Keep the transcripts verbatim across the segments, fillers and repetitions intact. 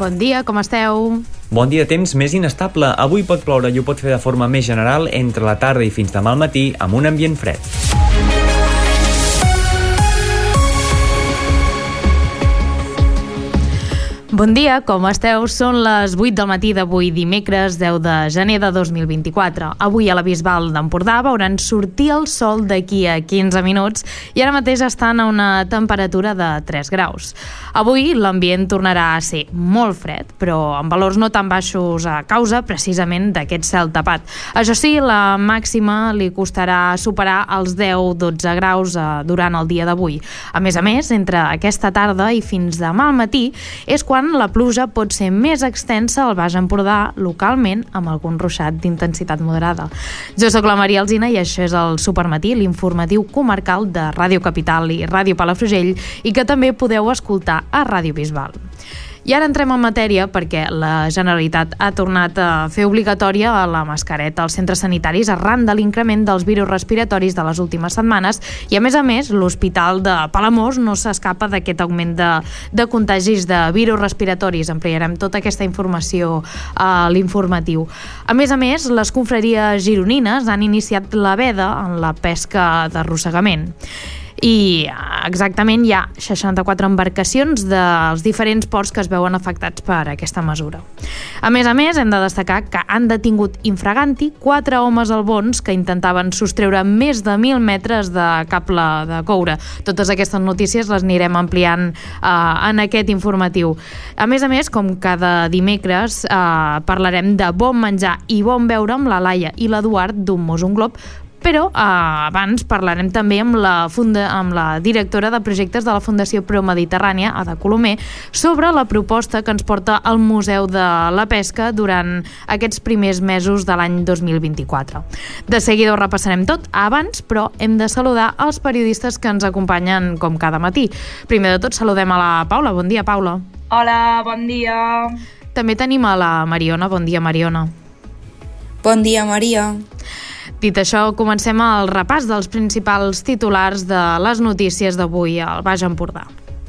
Bon dia, com esteu? Bon dia, temps més inestable. Avui pot ploure i ho pot fer de forma més general entre la tarda i fins demà al matí amb un ambient fred. Bon dia, com esteu? Són les vuit del matí d'avui, dimecres deu de gener de dos mil vint-i-quatre. Avui a la Bisbal d'Empordà veuran sortir el sol d'aquí a quinze minuts i ara mateix estan a una temperatura de tres graus. Avui l'ambient tornarà a ser molt fred, però amb valors no tan baixos a causa precisament d'aquest cel tapat. Això sí, la màxima li costarà superar els deu dotze graus durant el dia d'avui. A més a més, entre aquesta tarda i fins demà al matí és quan la pluja pot ser més extensa al Baix Empordà, localment amb algun ruixat d'intensitat moderada. Jo sóc la Maria Alsina i això és el Supermatí, l'informatiu comarcal de Ràdio Capital i Ràdio Palafrugell i que també podeu escoltar a Ràdio Bisbal. I ara entrem en matèria perquè la Generalitat ha tornat a fer obligatòria la mascareta als centres sanitaris arran de l'increment dels virus respiratoris de les últimes setmanes i, a més a més, l'Hospital de Palamós no s'escapa d'aquest augment de, de contagis de virus respiratoris. Ampliarem tota aquesta informació a l'informatiu. A més a més, les confraries gironines han iniciat la veda en la pesca d'arrossegament. I exactament hi ha seixanta-quatre embarcacions dels diferents ports que es veuen afectats per aquesta mesura. A més a més, hem de destacar que han detingut infraganti quatre homes albons que intentaven sostreure més de mil metres de cable de coure. Totes aquestes notícies les anirem ampliant eh, en aquest informatiu. A més a més, com cada dimecres, eh, parlarem de bon menjar i bon beure amb la Laia i l'Eduard d'un Mos un Glob, però eh, abans parlarem també amb la, funda, amb la directora de projectes de la Fundació Promediterrània, Ada Colomer, sobre la proposta que ens porta al Museu de la Pesca durant aquests primers mesos de l'any dos mil vint-i-quatre. De seguida ho repassarem tot. Abans, però, hem de saludar els periodistes que ens acompanyen com cada matí. Primer de tot, saludem a la Paula. Bon dia, Paula. Hola, bon dia. També tenim a la Mariona. Bon dia, Mariona. Bon dia, Maria. Dit això, comencem el repàs dels principals titulars de les notícies d'avui al Baix Empordà.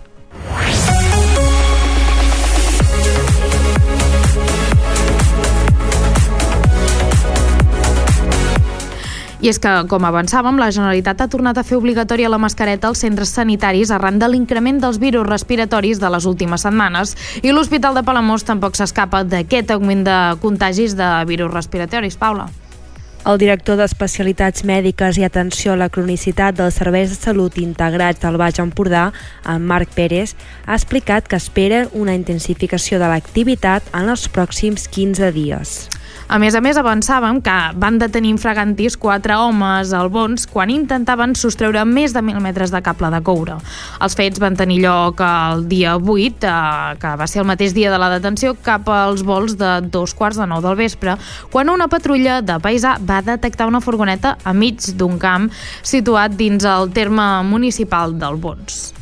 I és que, com avançàvem, la Generalitat ha tornat a fer obligatòria la mascareta als centres sanitaris arran de l'increment dels virus respiratoris de les últimes setmanes i l'Hospital de Palamós tampoc s'escapa d'aquest augment de contagis de virus respiratoris. Paula. El director d'Especialitats Mèdiques i Atenció a la Cronicitat dels Serveis de Salut Integrats del Baix Empordà, en Marc Pérez, ha explicat que espera una intensificació de l'activitat en els pròxims quinze dies. A més a més, avançàvem que van detenir infragantis quatre homes albons quan intentaven sostreure més de mil metres de cable de coure. Els fets van tenir lloc el dia vuit, eh, que va ser el mateix dia de la detenció, cap als vols de dos quarts de nou del vespre, quan una patrulla de paisà va detectar una furgoneta a mig d'un camp situat dins el terme municipal d'Albons.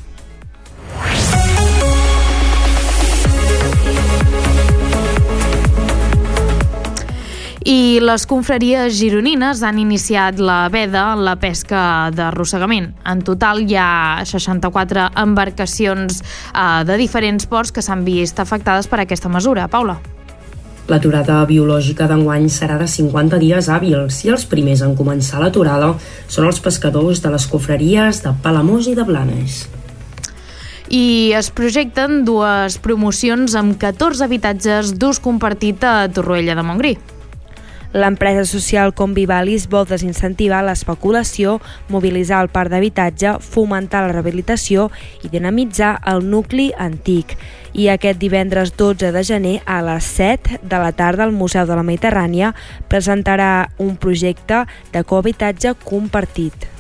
I les confraries gironines han iniciat la veda en la pesca d'arrossegament. En total hi ha seixanta-quatre embarcacions eh, de diferents ports que s'han vist afectades per aquesta mesura. Paula. L'aturada biològica d'enguany serà de cinquanta dies hàbils i els primers en començar l'aturada són els pescadors de les confraries de Palamós i de Blanes. I es projecten dues promocions amb catorze habitatges d'ús compartit a Torroella de Montgrí. L'empresa social Convivalis vol desincentivar l'especulació, mobilitzar el parc d'habitatge, fomentar la rehabilitació i dinamitzar el nucli antic. I aquest divendres dotze de gener a les set de la tarda el Museu de la Mediterrània presentarà un projecte de cohabitatge compartit.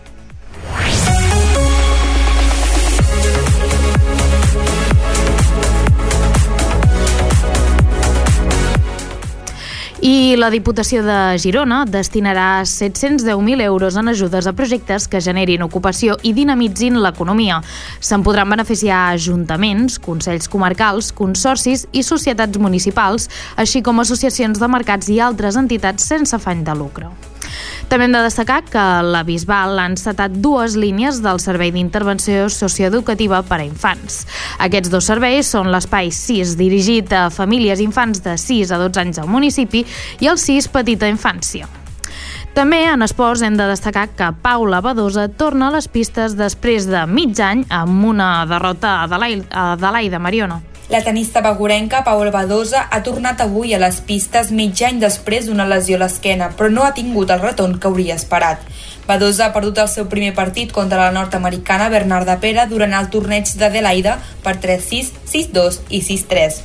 I la Diputació de Girona destinarà set-cents deu mil euros en ajudes a projectes que generin ocupació i dinamitzin l'economia. Se'n podran beneficiar ajuntaments, consells comarcals, consorcis i societats municipals, així com associacions de mercats i altres entitats sense afany de lucre. També hem de destacar que la Bisbal ha encetat dues línies del Servei d'Intervenció Socioeducativa per a Infants. Aquests dos serveis són l'espai sis, dirigit a famílies i infants de sis a dotze anys al municipi, i el sis, petita infància. També en esports hem de destacar que Paula Badosa torna a les pistes després de mig any amb una derrota a Adelaida, Mariona. La tenista begurenca Paula Badosa ha tornat avui a les pistes mig any després d'una lesió a l'esquena, però no ha tingut el retorn que hauria esperat. Badosa ha perdut el seu primer partit contra la nord-americana Bernarda Pera durant el torneig d'Adelaida per tres sis, sis dos i sis tres.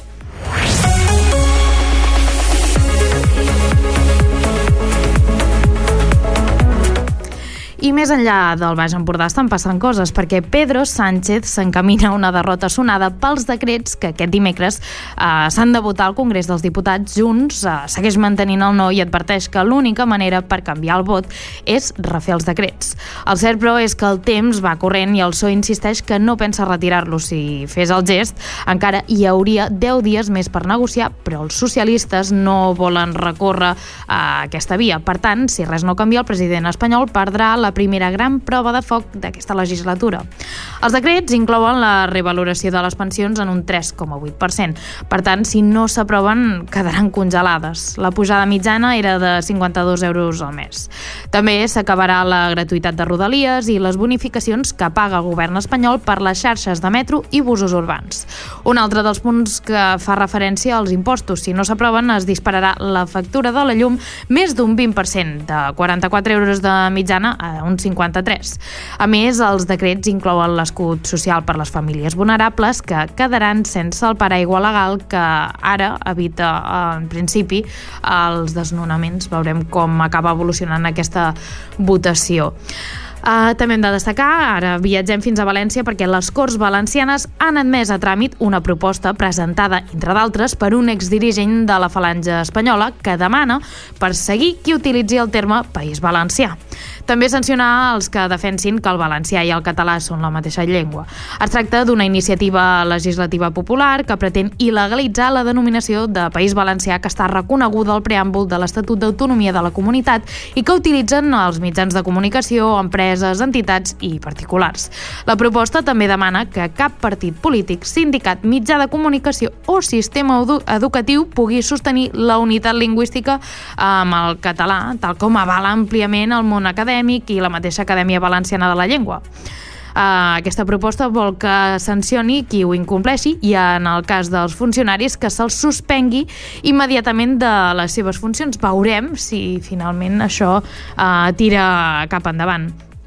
I més enllà del Baix Empordà estan passant coses, perquè Pedro Sánchez s'encamina a una derrota sonada pels decrets que aquest dimecres eh, s'han de votar al Congrés dels Diputats. Junts eh, segueix mantenint el no i adverteix que l'única manera per canviar el vot és refer els decrets. El cert, però, és que el temps va corrent i el P S O E insisteix que no pensa retirar-lo. Si fes el gest, encara hi hauria deu dies més per negociar, però els socialistes no volen recórrer a aquesta via. Per tant, si res no canvia, el president espanyol perdrà la primera gran prova de foc d'aquesta legislatura. Els decrets inclouen la revaloració de les pensions en un tres coma vuit per cent. Per tant, si no s'aproven, quedaran congelades. La pujada mitjana era de cinquanta-dos euros al mes. També s'acabarà la gratuïtat de Rodalies i les bonificacions que paga el govern espanyol per les xarxes de metro i busos urbans. Un altre dels punts que fa referència als impostos. Si no s'aproven, es dispararà la factura de la llum més d'un vint per cent, de quaranta-quatre euros de mitjana a uns cinquanta-tres. A més, els decrets inclouen l'escut social per les famílies vulnerables, que quedaran sense el paraigua legal que ara evita, en principi, els desnonaments. Veurem com acaba evolucionant aquesta votació. Uh, també hem de destacar, ara viatgem fins a València, perquè les Corts Valencianes han admès a tràmit una proposta presentada, entre d'altres, per un exdirigent de la Falange Espanyola que demana perseguir qui utilitzi el terme País Valencià. També sancionar els que defensin que el valencià i el català són la mateixa llengua. Es tracta d'una iniciativa legislativa popular que pretén il·legalitzar la denominació de País Valencià, que està reconeguda al preàmbul de l'Estatut d'Autonomia de la Comunitat i que utilitzen els mitjans de comunicació, empreses, entitats i particulars. La proposta també demana que cap partit polític, sindicat, mitjà de comunicació o sistema edu- educatiu pugui sostenir la unitat lingüística amb el català, tal com avala àmpliament el món acadèmic i la mateixa Acadèmia Valenciana de la Llengua. Uh, aquesta proposta vol que sancioni qui ho incompleixi i, en el cas dels funcionaris, que se'ls suspengui immediatament de les seves funcions. Veurem si finalment això uh, tira cap endavant.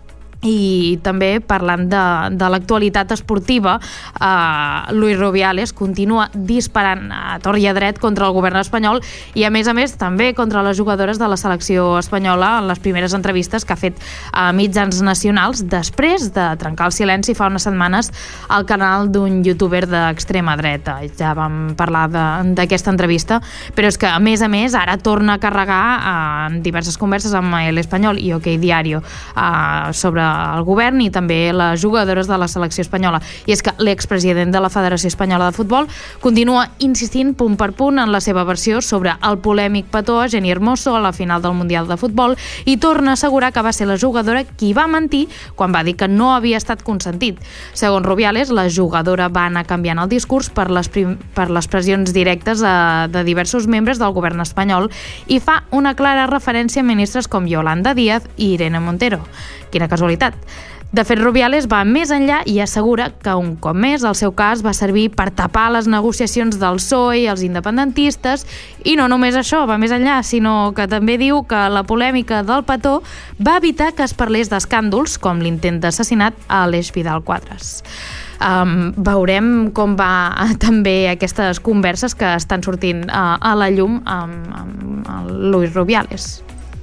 I també, parlant de, de l'actualitat esportiva, eh, Luis Rubiales continua disparant a tort i a dret contra el govern espanyol i, a més a més, també contra les jugadores de la selecció espanyola en les primeres entrevistes que ha fet a mitjans nacionals després de trencar el silenci fa unes setmanes al canal d'un youtuber d'extrema dreta. Ja vam parlar d'aquesta entrevista, però és que, a més a més, ara torna a carregar en diverses converses amb El Espanyol i OK Diario eh, sobre el govern i també les jugadores de la selecció espanyola. I és que l'expresident de la Federació Espanyola de Futbol continua insistint punt per punt en la seva versió sobre el polèmic petó a Jenni Hermoso a la final del Mundial de Futbol i torna a assegurar que va ser la jugadora qui va mentir quan va dir que no havia estat consentit. Segons Rubiales, la jugadora va anar canviant el discurs per les, prim- per les pressions directes a, de diversos membres del govern espanyol i fa una clara referència a ministres com Yolanda Díaz i Irene Montero. Quina casualitat. De fet, Rubiales va més enllà i assegura que, un cop més, el seu cas va servir per tapar les negociacions del P S O E i els independentistes, i no només això, va més enllà, sinó que també diu que la polèmica del petó va evitar que es parlés d'escàndols com l'intent d'assassinat a Aleix Vidal Quadras. Um, veurem com va també aquestes converses que estan sortint uh, a la llum amb, amb el Luis Rubiales.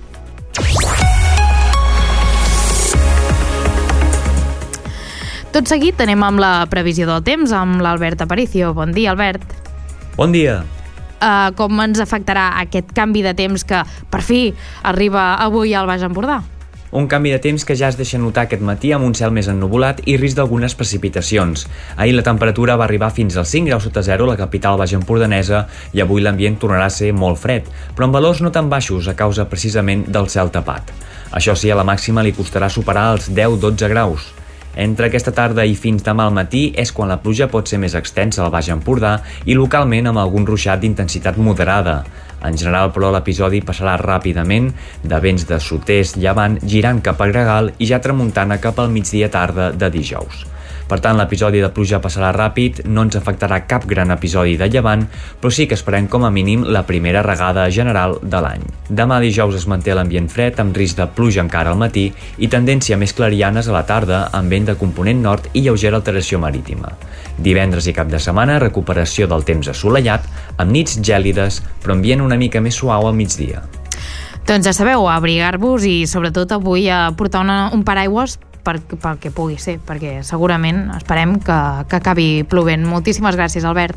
Tot seguit anem amb la previsió del temps amb l'Albert Aparicio. Bon dia, Albert. Bon dia. Uh, com ens afectarà aquest canvi de temps que per fi arriba avui al Baix Empordà? Un canvi de temps que ja es deixa notar aquest matí amb un cel més ennuvolat i risc d'algunes precipitacions. Ahir la temperatura va arribar fins als cinc graus sota zero a la capital baix-empordanesa i avui l'ambient tornarà a ser molt fred, però amb valors no tan baixos a causa precisament del cel tapat. Això sí, a la màxima li costarà superar els deu dotze graus. Entre aquesta tarda i fins demà al matí és quan la pluja pot ser més extensa al Baix Empordà i localment amb algun ruixat d'intensitat moderada. En general, però, l'episodi passarà ràpidament de vents de sud-est llevant girant cap a Gregal i ja tramuntana cap al migdia tarda de dijous. Per tant, l'episodi de pluja passarà ràpid, no ens afectarà cap gran episodi de llevant, però sí que esperem com a mínim la primera regada general de l'any. Demà dijous es manté l'ambient fred amb risc de pluja encara al matí i tendència més clarianes a la tarda amb vent de component nord i lleugera alteració marítima. Divendres i cap de setmana, recuperació del temps assolellat, amb nits gèlides, però ambient una mica més suau al migdia. Doncs ja sabeu, abrigar-vos i sobretot avui a portar una, un paraigües per, pel que pugui ser, perquè segurament esperem que, que acabi plovent. Moltíssimes gràcies, Albert.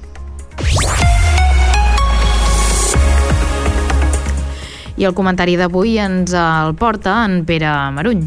I el comentari d'avui ens el porta en Pere Maruny.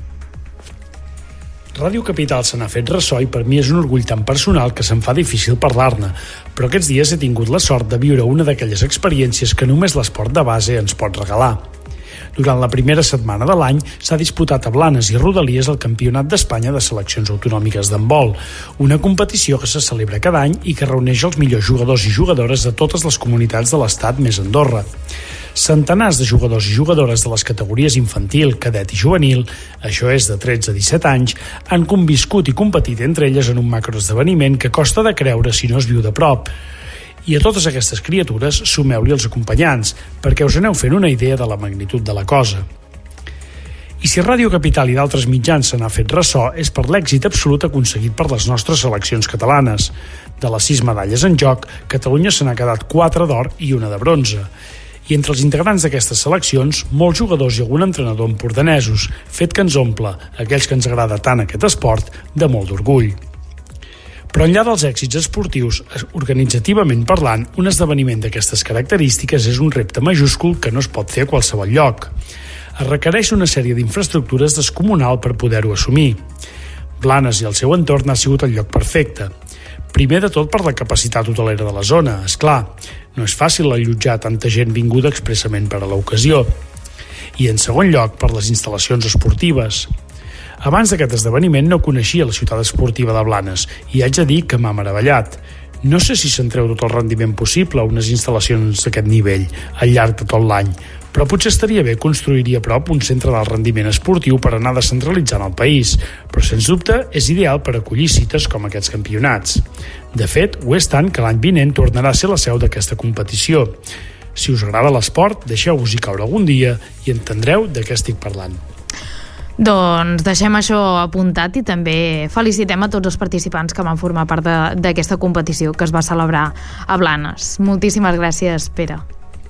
Ràdio Capital se n'ha fet ressò i per mi és un orgull tan personal que se'm fa difícil parlar-ne, però aquests dies he tingut la sort de viure una d'aquelles experiències que només l'esport de base ens pot regalar. Durant la primera setmana de l'any s'ha disputat a Blanes i Rodalies el Campionat d'Espanya de Seleccions Autonòmiques d'handbol, una competició que se celebra cada any i que reuneix els millors jugadors i jugadores de totes les comunitats de l'Estat més Andorra. Centenars de jugadors i jugadores de les categories infantil, cadet i juvenil, això és de tretze a disset anys, han conviscut i competit entre elles en un macroesdeveniment que costa de creure si no es viu de prop. I a totes aquestes criatures sumeu-li els acompanyants, perquè us aneu fent una idea de la magnitud de la cosa. I si Ràdio Capital i d'altres mitjans se n'ha fet ressò és per l'èxit absolut aconseguit per les nostres seleccions catalanes. De les sis medalles en joc, Catalunya se n'ha quedat quatre d'or i una de bronze. I entre els integrants d'aquestes seleccions, molts jugadors i algun entrenador empordanesos, fet que ens omple, aquells que ens agrada tant aquest esport, de molt d'orgull. Però enllà dels èxits esportius, organitzativament parlant, un esdeveniment d'aquestes característiques és un repte majúscul que no es pot fer a qualsevol lloc. Es requereix una sèrie d'infraestructures descomunal per poder-ho assumir. Blanes i el seu entorn ha sigut el lloc perfecte. Primer de tot per la capacitat hotelera de la zona, és clar. No és fàcil allotjar tanta gent vinguda expressament per a l'ocasió. I en segon lloc per les instal·lacions esportives. Abans d'aquest esdeveniment no coneixia la ciutat esportiva de Blanes i haig de dir que m'ha meravellat. No sé si se'n treu tot el rendiment possible a unes instal·lacions d'aquest nivell al llarg de tot l'any, però potser estaria bé construir-hi a prop un centre d'alt rendiment esportiu per anar descentralitzant el país, però sens dubte és ideal per acollir cites com aquests campionats. De fet, ho és tant que l'any vinent tornarà a ser la seu d'aquesta competició. Si us agrada l'esport, deixeu-vos-hi caure algun dia i entendreu de què estic parlant. Doncs deixem això apuntat i també felicitem a tots els participants que van formar part d'aquesta competició que es va celebrar a Blanes. Moltíssimes gràcies, Pere.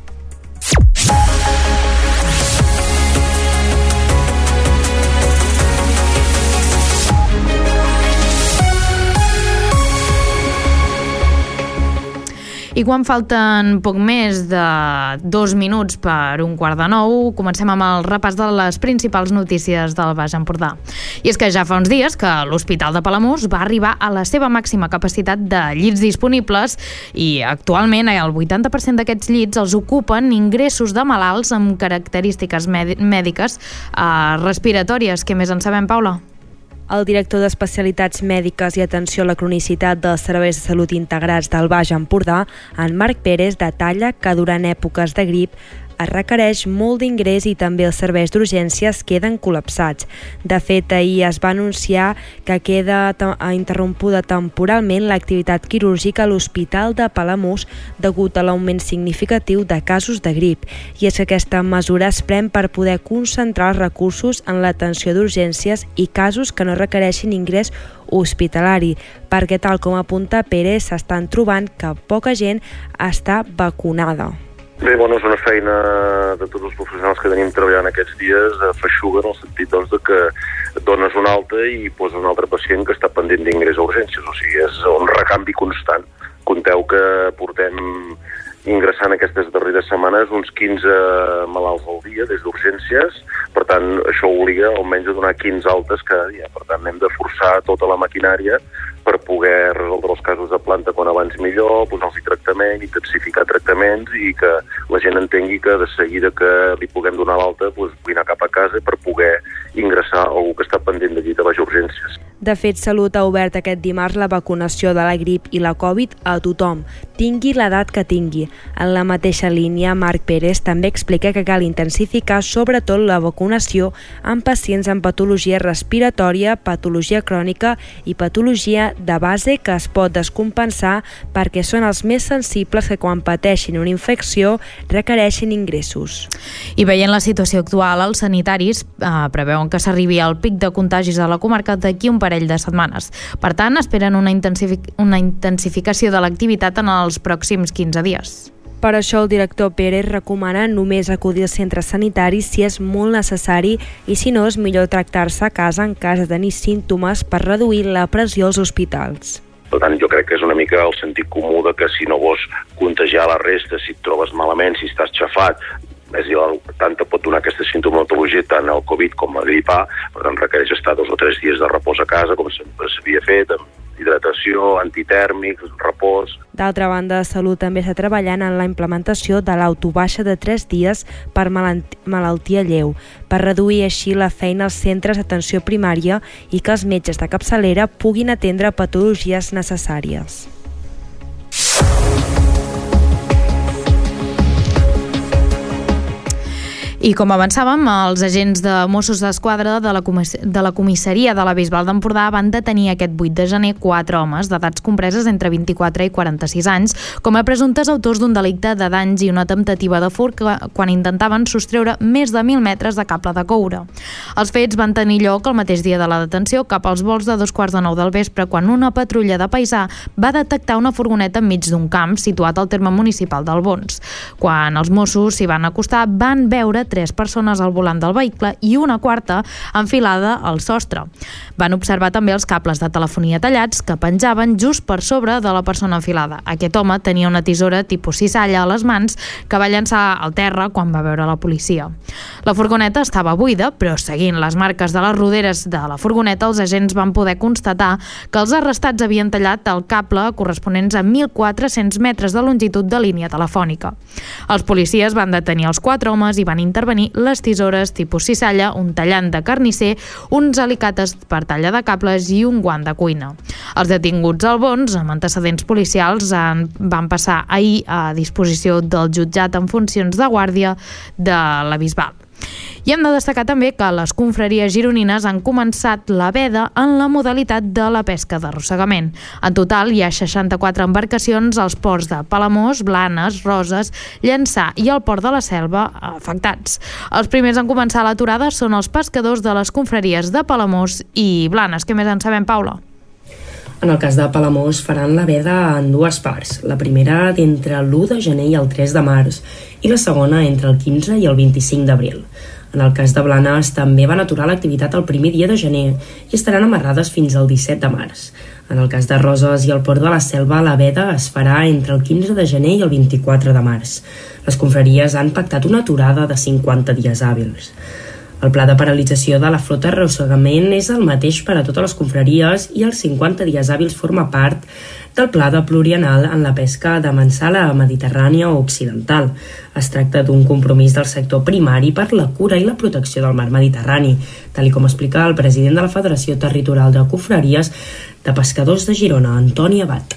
I quan falten poc més de dos minuts per un quart de nou, comencem amb el repàs de les principals notícies del Baix Empordà. I és que ja fa uns dies que l'Hospital de Palamós va arribar a la seva màxima capacitat de llits disponibles i actualment el vuitanta per cent d'aquests llits els ocupen ingressos de malalts amb característiques mèdiques eh, respiratòries. Què més en sabem, Paula? El director d'Especialitats Mèdiques i Atenció a la Cronicitat dels Serveis de Salut Integrats del Baix Empordà, en Marc Pérez, detalla que durant èpoques de grip es requereix molt d'ingrés i també els serveis d'urgències queden col·lapsats. De fet, ahir es va anunciar que queda interrompuda temporalment l'activitat quirúrgica a l'Hospital de Palamós degut a l'augment significatiu de casos de grip. I és que aquesta mesura es pren per poder concentrar els recursos en l'atenció d'urgències i casos que no requereixin ingrés hospitalari, perquè tal com apunta Pérez s'estan trobant que poca gent està vacunada. Bé, bueno, és una feina de tots els professionals que tenim treballant aquests dies a feixuga, en el sentit doncs, de que dones una alta i poses un altre pacient que està pendent d'ingrés a urgències, o sigui, és un recanvi constant. Compteu que portem ingressant aquestes darreres setmanes uns quinze malalts al dia des d'urgències, per tant, això obliga almenys a donar quinze altes cada dia. Per tant, hem de forçar tota la maquinària per poder resoldre els casos de planta quan abans millor, posar-los tractament, intensificar tractaments i que la gent entengui que de seguida que li puguem donar l'alta doncs, pugui anar cap a casa per poder ingressar algú que està pendent de llit a les urgències. De fet, Salut ha obert aquest dimarts la vacunació de la grip i la Covid a tothom, tingui l'edat que tingui. En la mateixa línia, Marc Pérez també explica que cal intensificar sobretot la vacunació en pacients amb patologia respiratòria, patologia crònica i patologia de base que es pot descompensar perquè són els més sensibles que quan pateixin una infecció requereixin ingressos. I veient la situació actual, els sanitaris eh, preveuen que s'arribi al pic de contagis a la comarca d'aquí un parell de setmanes. Per tant, esperen una, intensific una intensificació de l'activitat en els pròxims quinze dies. Per això el director Pérez recomana només acudir als centres sanitaris si és molt necessari i si no és millor tractar-se a casa en cas de tenir símptomes per reduir la pressió als hospitals. Per tant, jo crec que és una mica el sentit comú de que si no vols contagiar la resta, si et trobes malament, si estàs xafat, és a dir, tant te pot donar aquesta sintomatologia, tant el Covid com la grip A, per tant requereix estar dos o tres dies de repòs a casa, com sempre s'havia fet, amb hidratació, antitèrmics, repòs. D'altra banda, Salut també està treballant en la implementació de l'autobaixa de tres dies per malaltia lleu, per reduir així la feina als centres d'atenció primària i que els metges de capçalera puguin atendre patologies necessàries. I com avançàvem, els agents de Mossos d'Esquadra de la, de la comissaria de la Bisbal d'Empordà van detenir aquest vuit de gener quatre homes d'edats compreses entre vint-i-quatre i quaranta-sis anys com a presumptes autors d'un delicte de danys i una temptativa de furt quan intentaven sostreure més de mil metres de cable de coure. Els fets van tenir lloc el mateix dia de la detenció cap als volts de dos quarts de nou del vespre quan una patrulla de paisà va detectar una furgoneta enmig d'un camp situat al terme municipal d'Albons. Quan els Mossos s'hi van acostar, van veure tres persones al volant del vehicle i una quarta enfilada al sostre. Van observar també els cables de telefonia tallats que penjaven just per sobre de la persona enfilada. Aquest home tenia una tisora tipus cisalla a les mans que va llançar al terra quan va veure la policia. La furgoneta estava buida, però seguint les marques de les roderes de la furgoneta, els agents van poder constatar que els arrestats havien tallat el cable corresponents a mil quatre-cents metres de longitud de línia telefònica. Els policies van detenir els quatre homes i van intervenir les tisores tipus cisalla, un tallant de carnisser, uns alicates per talla de cables i un guant de cuina. Els detinguts albons, amb antecedents policials, van passar ahir a disposició del jutjat en funcions de guàrdia de la Bisbal. I hem de destacar també que les confraries gironines han començat la veda en la modalitat de la pesca d'arrossegament. En total hi ha seixanta-quatre embarcacions als ports de Palamós, Blanes, Roses, Llançà i el port de la Selva afectats. Els primers en començar l'aturada són els pescadors de les confraries de Palamós i Blanes. Què més en sabem, Paula? En el cas de Palamós faran la veda en dues parts, la primera d'entre l'u de gener i el tres de març i la segona entre el quinze i el vint-i-cinc d'abril. En el cas de Blanes també van aturar l'activitat el primer dia de gener i estaran amarrades fins al disset de març. En el cas de Roses i el Port de la Selva, la veda es farà entre el quinze de gener i el vint-i-quatre de març. Les confraries han pactat una aturada de cinquanta dies hàbils. El pla de paralització de la flota arrossegament és el mateix per a totes les confraries i els cinquanta dies hàbils forma part del pla de plurianual en la pesca de mansala mediterrània o occidental. Es tracta d'un compromís del sector primari per la cura i la protecció del mar Mediterrani, tal com explica el president de la Federació Territorial de Confraries de Pescadors de Girona, Antoni Abat.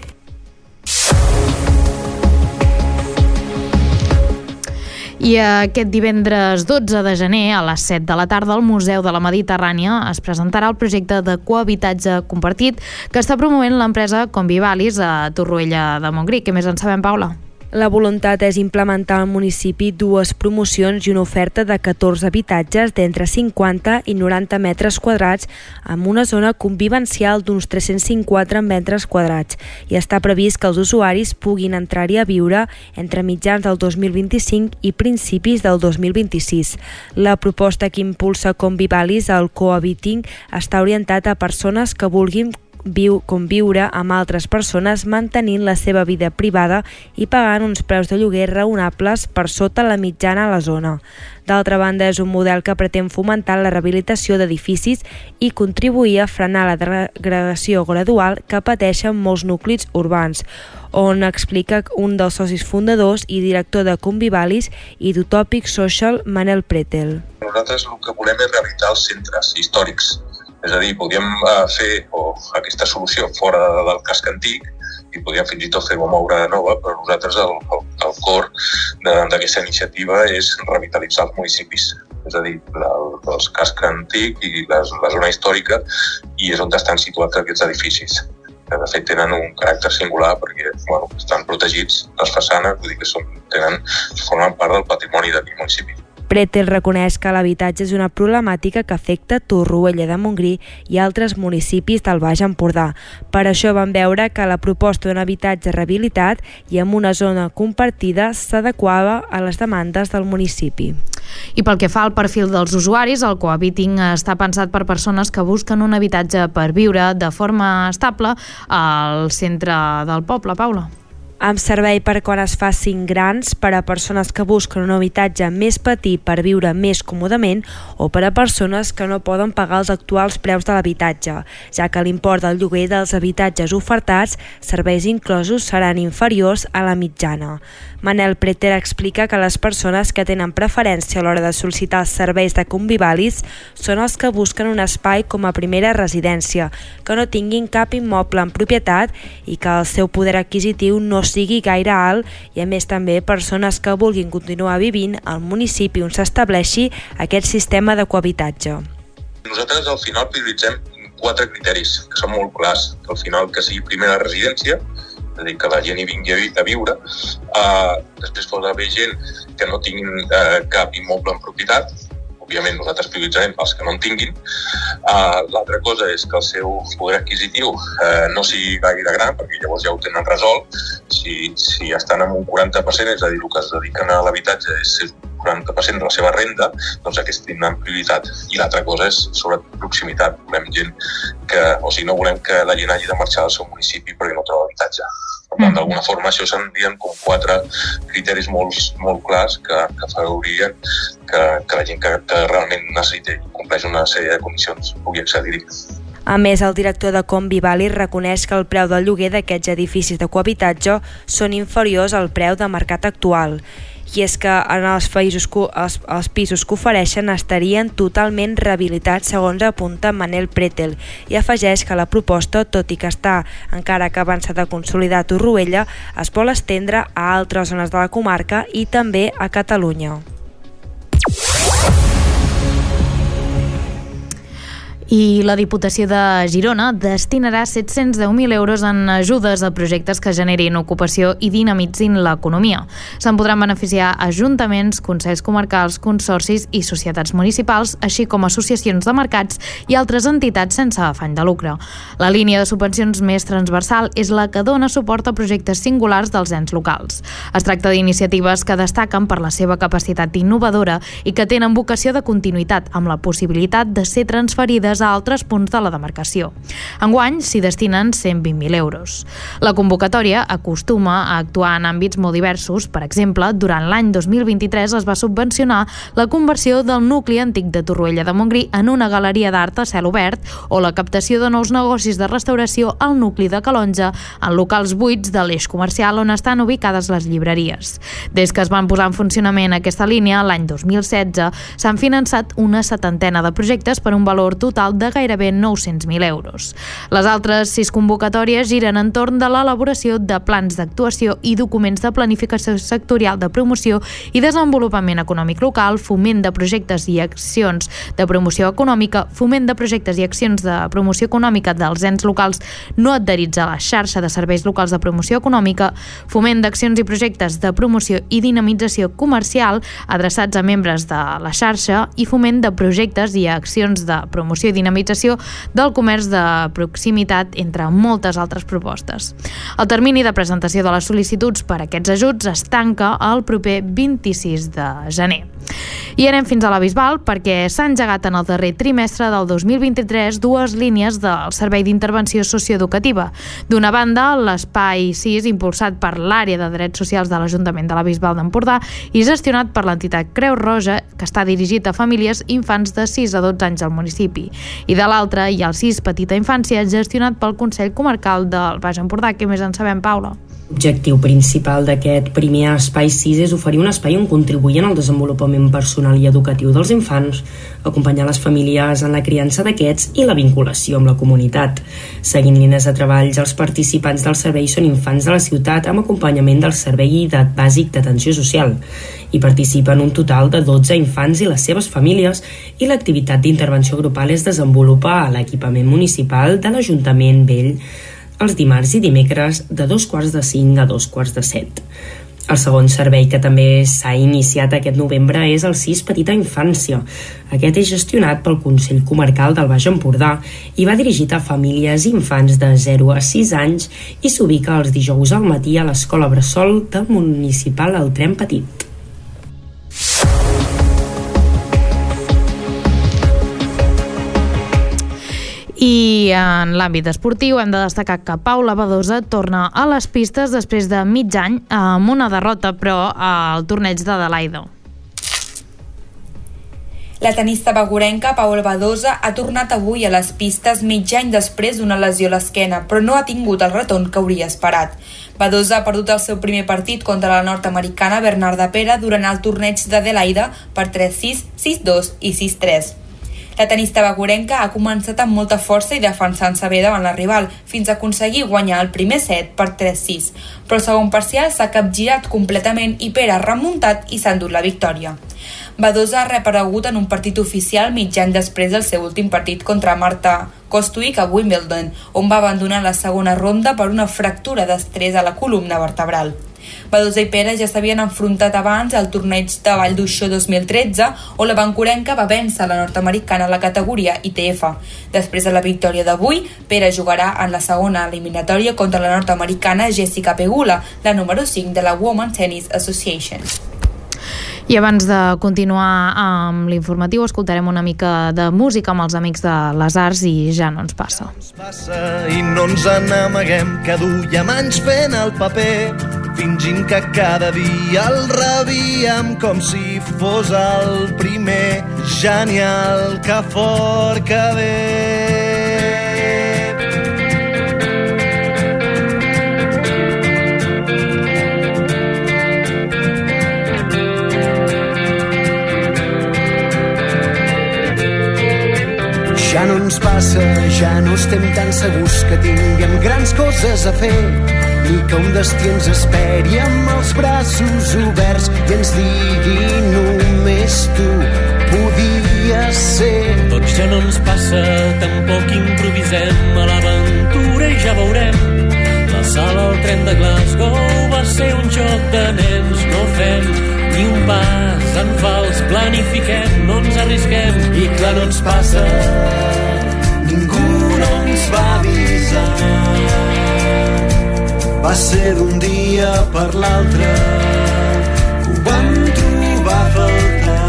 I aquest divendres dotze de gener a les set de la tarda al Museu de la Mediterrània es presentarà el projecte de cohabitatge compartit que està promovent l'empresa Convivalis a Torroella de Montgrí. Què més en sabem, Paula? La voluntat és implementar al municipi dues promocions i una oferta de catorze habitatges d'entre cinquanta i noranta metres quadrats amb una zona convivencial d'uns tres-cents cinquanta metres quadrats i està previst que els usuaris puguin entrar-hi a viure entre mitjans del dos mil vint-i-cinc i principis del dos mil vint-i-sis. La proposta que impulsa Convivalis, el Cohabiting, està orientat a persones que vulguin viu, conviure amb altres persones mantenint la seva vida privada i pagant uns preus de lloguer raonables per sota la mitjana a la zona. D'altra banda, és un model que pretén fomentar la rehabilitació d'edificis i contribuir a frenar la degradació gradual que pateixen molts nuclis urbans, on explica un dels socis fundadors i director de Convivalis i d'Utopic Social, Manel Pretel. Nosaltres el que volem és rehabilitar els centres històrics. És a dir, podríem fer oh, aquesta solució fora del casc antic i podríem fins i tot fer-ho moure de nova, però nosaltres el, el, el cor d'aquesta iniciativa és revitalitzar els municipis. És a dir, el, el casc antic i la, la zona històrica, i és on estan situats aquests edificis, que de fet tenen un caràcter singular perquè bueno, estan protegits les façanes, vull dir que són, tenen, formen part del patrimoni d'aquell municipi. Pretel reconeix que l'habitatge és una problemàtica que afecta Torroella de Montgrí i altres municipis del Baix Empordà. Per això van veure que la proposta d'un habitatge rehabilitat i amb una zona compartida s'adequava a les demandes del municipi. I pel que fa al perfil dels usuaris, el cohabiting està pensat per persones que busquen un habitatge per viure de forma estable al centre del poble, Paula. Amb servei per quan es facin grans, per a persones que busquen un habitatge més petit per viure més còmodament o per a persones que no poden pagar els actuals preus de l'habitatge, ja que l'import del lloguer dels habitatges ofertats, serveis inclosos, seran inferiors a la mitjana. Manel Preter explica que les persones que tenen preferència a l'hora de sol·licitar els serveis de Convivalis són els que busquen un espai com a primera residència, que no tinguin cap immoble en propietat i que el seu poder adquisitiu no sigui gaire alt, i a més també persones que vulguin continuar vivint al municipi on s'estableixi aquest sistema de cohabitatge. Nosaltres al final prioritzem quatre criteris que són molt clars. Al final que sigui primera residència, és a dir, que la gent hi vingui a viure. Uh, després pot haver gent que no tinguin uh, cap immoble en propietat. Òbviament nosaltres prioritzarem els que no en tinguin. Uh, L'altra cosa és que el seu poder adquisitiu uh, no sigui gaire gran, perquè llavors ja ho tenen resolt. Si, si estan en un quaranta per cent, és a dir, el que es dediquen a l'habitatge és el quaranta per cent de la seva renda, doncs aquests tindran prioritat. I l'altra cosa és sobre proximitat. Volem gent que, o sigui, no volem que la gent hagi de marxar del seu municipi perquè no troba habitatge. Per tant, d'alguna forma, això s'endrien com quatre criteris molt, molt clars que, que afavorien que, que la gent que, que realment necessita i compleix una sèrie de condicions pugui accedir-hi. A més, el director de Convivalis reconeix que el preu del lloguer d'aquests edificis de cohabitatge són inferiors al preu de mercat actual. I és que en els, països, els, els pisos que ofereixen estarien totalment rehabilitats, segons apunta Manel Pretel, i afegeix que la proposta, tot i que està encara que avançat a consolidar Torroella, es vol estendre a altres zones de la comarca i també a Catalunya. I la Diputació de Girona destinarà set-cents deu mil euros en ajudes a projectes que generin ocupació i dinamitzin l'economia. Se'n podran beneficiar ajuntaments, consells comarcals, consorcis i societats municipals, així com associacions de mercats i altres entitats sense afany de lucre. La línia de subvencions més transversal és la que dona suport a projectes singulars dels ens locals. Es tracta d'iniciatives que destaquen per la seva capacitat innovadora i que tenen vocació de continuïtat, amb la possibilitat de ser transferides a altres punts de la demarcació. Enguany s'hi destinen cent vint mil euros. La convocatòria acostuma a actuar en àmbits molt diversos. Per exemple, durant l'any dos mil vint-i-tres es va subvencionar la conversió del nucli antic de Torroella de Montgrí en una galeria d'art a cel obert o la captació de nous negocis de restauració al nucli de Calonja en locals buits de l'eix comercial on estan ubicades les llibreries. Des que es van posar en funcionament aquesta línia, l'any dos mil setze, s'han finançat una setantena de projectes per un valor total de gairebé nou-cents mil euros. Les altres sis convocatòries giren entorn de l'elaboració de plans d'actuació i documents de planificació sectorial de promoció i desenvolupament econòmic local, foment de projectes i accions de promoció econòmica, foment de projectes i accions de promoció econòmica dels ens locals no adherits a la xarxa de serveis locals de promoció econòmica, foment d'accions i projectes de promoció i dinamització comercial adreçats a membres de la xarxa i foment de projectes i accions de promoció i dinamització del comerç de proximitat, entre moltes altres propostes. El termini de presentació de les sol·licituds per a aquests ajuts es tanca el proper vint-i-sis de gener. I anem fins a la Bisbal perquè s'ha engegat en el darrer trimestre del dos mil vint-i-tres dues línies del Servei d'Intervenció Socioeducativa. D'una banda, l'Espai sis, impulsat per l'àrea de drets socials de l'Ajuntament de la Bisbal d'Empordà i gestionat per l'entitat Creu Roja, que està dirigit a famílies i infants de sis a dotze anys al municipi. I de l'altra hi ha el sis Petita Infància, gestionat pel Consell Comarcal del Baix Empordà. Què més en sabem, Paula? L'objectiu principal d'aquest primer espai sis és oferir un espai on contribuir en el desenvolupament personal i educatiu dels infants, acompanyar les famílies en la criança d'aquests i la vinculació amb la comunitat. Seguint línies de treball, els participants del servei són infants de la ciutat amb acompanyament del Servei Bàsic d'Atenció Social. Hi participen un total de dotze infants i les seves famílies i l'activitat d'intervenció grupal es desenvolupa a l'equipament municipal de l'Ajuntament Vell els dimarts i dimecres de dos quarts de cinc a dos quarts de set. El segon servei que també s'ha iniciat aquest novembre és el sis Petita Infància. Aquest és gestionat pel Consell Comarcal del Baix Empordà i va dirigit a famílies i infants de zero a sis anys i s'ubica els dijous al matí a l'Escola Bressol del Municipal El Tren Petit. I en l'àmbit esportiu hem de destacar que Paula Badosa torna a les pistes després de mig any amb una derrota, però al torneig d'Adelaida. La tenista bagurenca Paula Badosa ha tornat avui a les pistes mig any després d'una lesió a l'esquena, però no ha tingut el retorn que hauria esperat. Badosa ha perdut el seu primer partit contra la nord-americana Bernarda Pera durant el torneig d'Adelaida per tres sis, sis dos i sis tres. La tenista bagurenca ha començat amb molta força i defensant-se bé davant la rival, fins a aconseguir guanyar el primer set per tres sis. Però el segon parcial s'ha capgirat completament i Pera ha remuntat i s'ha endut la victòria. Badosa ha reaparegut en un partit oficial mig any després del seu últim partit contra Marta Kostuik a Wimbledon, on va abandonar la segona ronda per una fractura d'estrès a la columna vertebral. Badosa i Pera ja s'havien enfrontat abans al torneig de Vall d'Uixó dos mil tretze, on la bancorenca va vèncer la nord-americana a la categoria I T F. Després de la victòria d'avui, Pera jugarà en la segona eliminatòria contra la nord-americana Jessica Pegula, la número cinc de la Women's Tennis Association. I abans de continuar amb l'informatiu, escoltarem una mica de música amb els amics de les arts i ja no ens passa. Ja ens passa i no ens n'amaguem, que duiem anys fent el paper, fingint que cada dia el rebíem com si fos el primer. Genial, que fort que ve. Ja no ens passa, ja no estem tan segurs que tinguem grans coses a fer, ni que un destí ens esperi amb els braços oberts i ens digui només tu podies ser. Doncs ja no ens passa, tampoc improvisem a l'aventura i ja veurem. La sala al tren de Glasgow va ser un joc de nens, no fem ni un pas en fals, planifiquem, no ens arrisquem i clar no ens passa. Ningú no ens va avisar, va ser d'un dia per l'altre que ho vam trobar a faltar.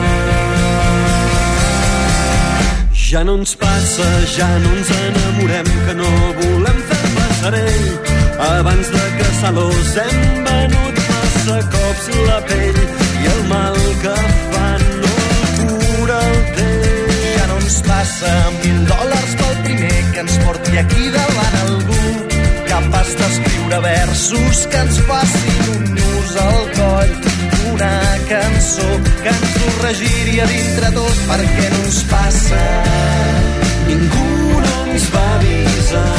Ja no ens passa, ja no ens enamorem, que no volem fer passarell. Abans de caçar-los hem venut massa cops la pell i el mal que fan no cura el temps. Ja no ens passa, mil dòlars pel primer que ens porti aquí davant algú, capaç d'escriure versos que ens facin un nus al coll, una cançó que ens ho regiria dintre tot. Perquè no ens passa, ningú no ens va avisar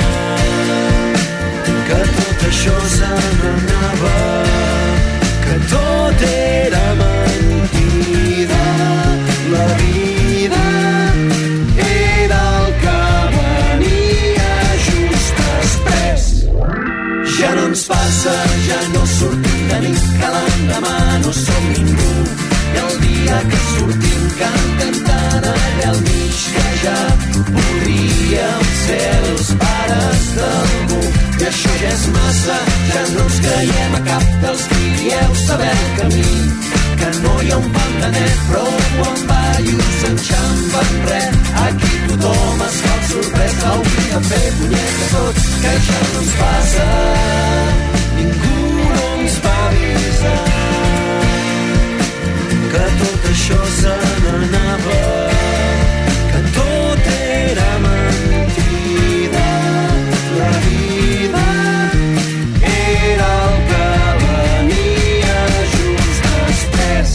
que tot això se n'anava, que tot era mentida, la vida era el que venia just després. Ja no ens passa, ja no sortim de nit, que l'endemà no som ningú, i el dia que sortim cantem tant allà al mig que ja podríem ser els pares d'algú. I això ja és massa, ja no ens creiem a cap dels que dieu saber el camí, que no hi ha un pal punyeta tot, que ja no ens passa. Ningú no ens va avisar que tot això se n'anava, que tot era mentida. La vida era el que venia just després.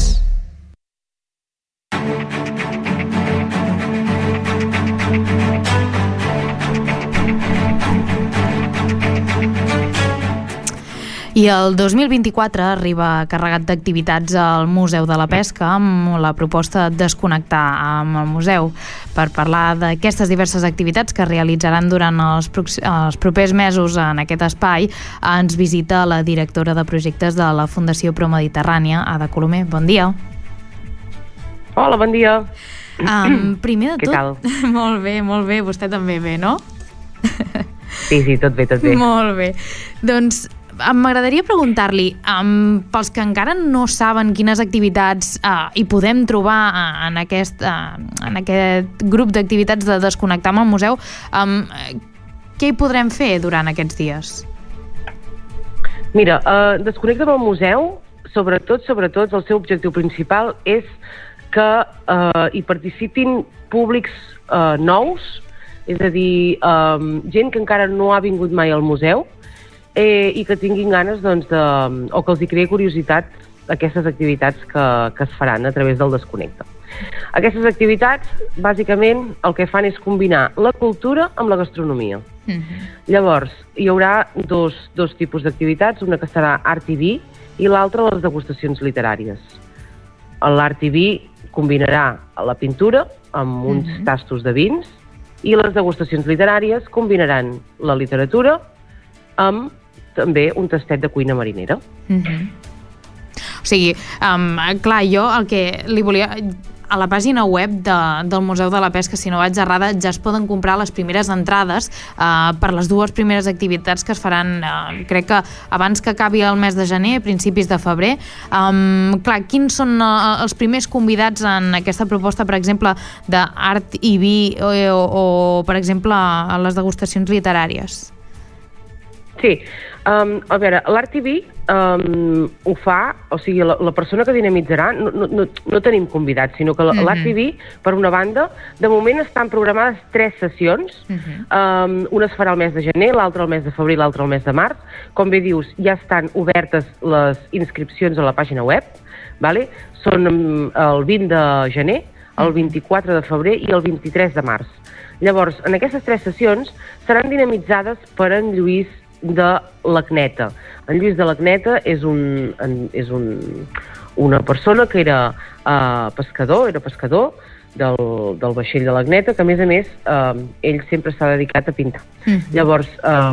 I el dos mil vint-i-quatre arriba carregat d'activitats al Museu de la Pesca amb la proposta de desconnectar amb el museu. Per parlar d'aquestes diverses activitats que es realitzaran durant els, els propers mesos en aquest espai, ens visita la directora de projectes de la Fundació Promediterrània, Ada Colomer. Bon dia. Hola, bon dia. Um, primer de tot... Què tal? Molt bé, molt bé. Vostè també bé, no? Sí, sí, tot bé, tot bé. Molt bé. Doncs m'agradaria preguntar-li, um, pels que encara no saben quines activitats uh, hi podem trobar uh, en, aquest, uh, en aquest grup d'activitats de desconnectar amb el museu, um, què hi podrem fer durant aquests dies? Mira, uh, desconnectar amb el museu, sobretot, sobretot, el seu objectiu principal és que uh, hi participin públics uh, nous, és a dir, um, gent que encara no ha vingut mai al museu, Eh, i que tinguin ganes doncs, de, o que els hi creï curiositat aquestes activitats que, que es faran a través del Desconnecta. Aquestes activitats, bàsicament, el que fan és combinar la cultura amb la gastronomia. Mm-hmm. Llavors, hi haurà dos, dos tipus d'activitats, una que serà Art i Vi i l'altra les degustacions literàries. L'Art i Vi combinarà la pintura amb uns mm-hmm. tastos de vins i les degustacions literàries combinaran la literatura amb també un tastet de cuina marinera. Mm-hmm. O sigui, um, clar, jo el que li volia... A la pàgina web de, del Museu de la Pesca, si no vaig errada, ja es poden comprar les primeres entrades uh, per les dues primeres activitats que es faran, uh, crec que abans que acabi el mes de gener, a principis de febrer. Um, clar, quins són uh, els primers convidats en aquesta proposta, per exemple, d'art i vi o, o, o per exemple, a les degustacions literàries? Sí, um, a veure, l'Art i Vi um, ho fa, o sigui, la, la persona que dinamitzarà, no, no, no tenim convidats, sinó que mm-hmm. l'Art i Vi, per una banda, de moment estan programades tres sessions, mm-hmm. um, una es farà el mes de gener, l'altra el mes de febrer i l'altra el mes de març. Com bé dius, ja estan obertes les inscripcions a la pàgina web, vale? Són um, el vint de gener, el vint-i-quatre de febrer i el vint-i-tres de març. Llavors, en aquestes tres sessions seran dinamitzades per en Lluís de l'Acneta. En Lluís de l'Acneta és, un, és un, una persona que era uh, pescador, era pescador del, del vaixell de l'Acneta, que a més a més uh, ell sempre s'ha dedicat a pintar. Mm-hmm. Llavors,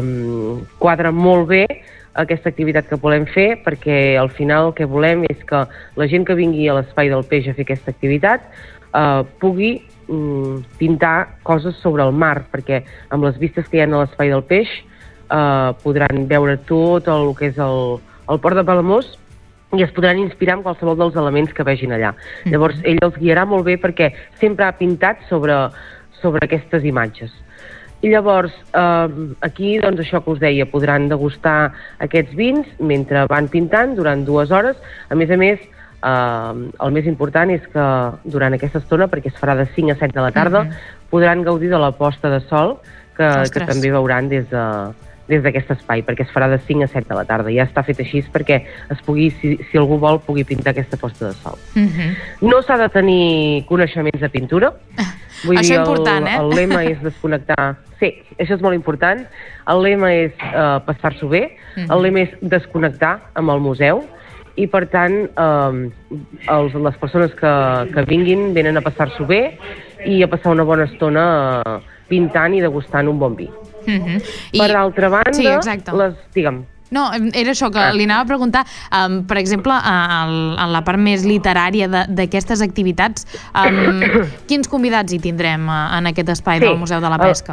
um, quadra molt bé aquesta activitat que volem fer, perquè al final el que volem és que la gent que vingui a l'Espai del Peix a fer aquesta activitat uh, pugui um, pintar coses sobre el mar, perquè amb les vistes que hi ha a l'Espai del Peix Uh, podran veure tot el que és el, el port de Palamós i es podran inspirar en qualsevol dels elements que vegin allà. Mm-hmm. Llavors, ell els guiarà molt bé perquè sempre ha pintat sobre, sobre aquestes imatges. I llavors, uh, aquí, doncs, això que us deia, podran degustar aquests vins mentre van pintant durant dues hores. A més a més, uh, el més important és que durant aquesta estona, perquè es farà de cinc a set de la tarda, mm-hmm. podran gaudir de la posta de sol que, que també veuran des de... des d'aquest espai, perquè es farà de cinc a set de la tarda. Ja està fet així perquè es pugui, si, si algú vol, pugui pintar aquesta posta de sol. Mm-hmm. No s'ha de tenir coneixements de pintura. Vull això dir, important, el, eh? El lema és desconnectar... Sí, això és molt important. El lema és uh, passar-s'ho bé. Mm-hmm. El lema és desconnectar amb el museu. I, per tant, eh, els, les persones que, que vinguin venen a passar-s'ho bé i a passar una bona estona uh, pintant i degustant un bon vi. Mm-hmm. I... Per altra banda, sí, exacte. les... digue'm. No, era això que ah. li anava a preguntar, um, per exemple, en la part més literària d'aquestes activitats, um, quins convidats hi tindrem uh, en aquest espai sí. del Museu de la Pesca?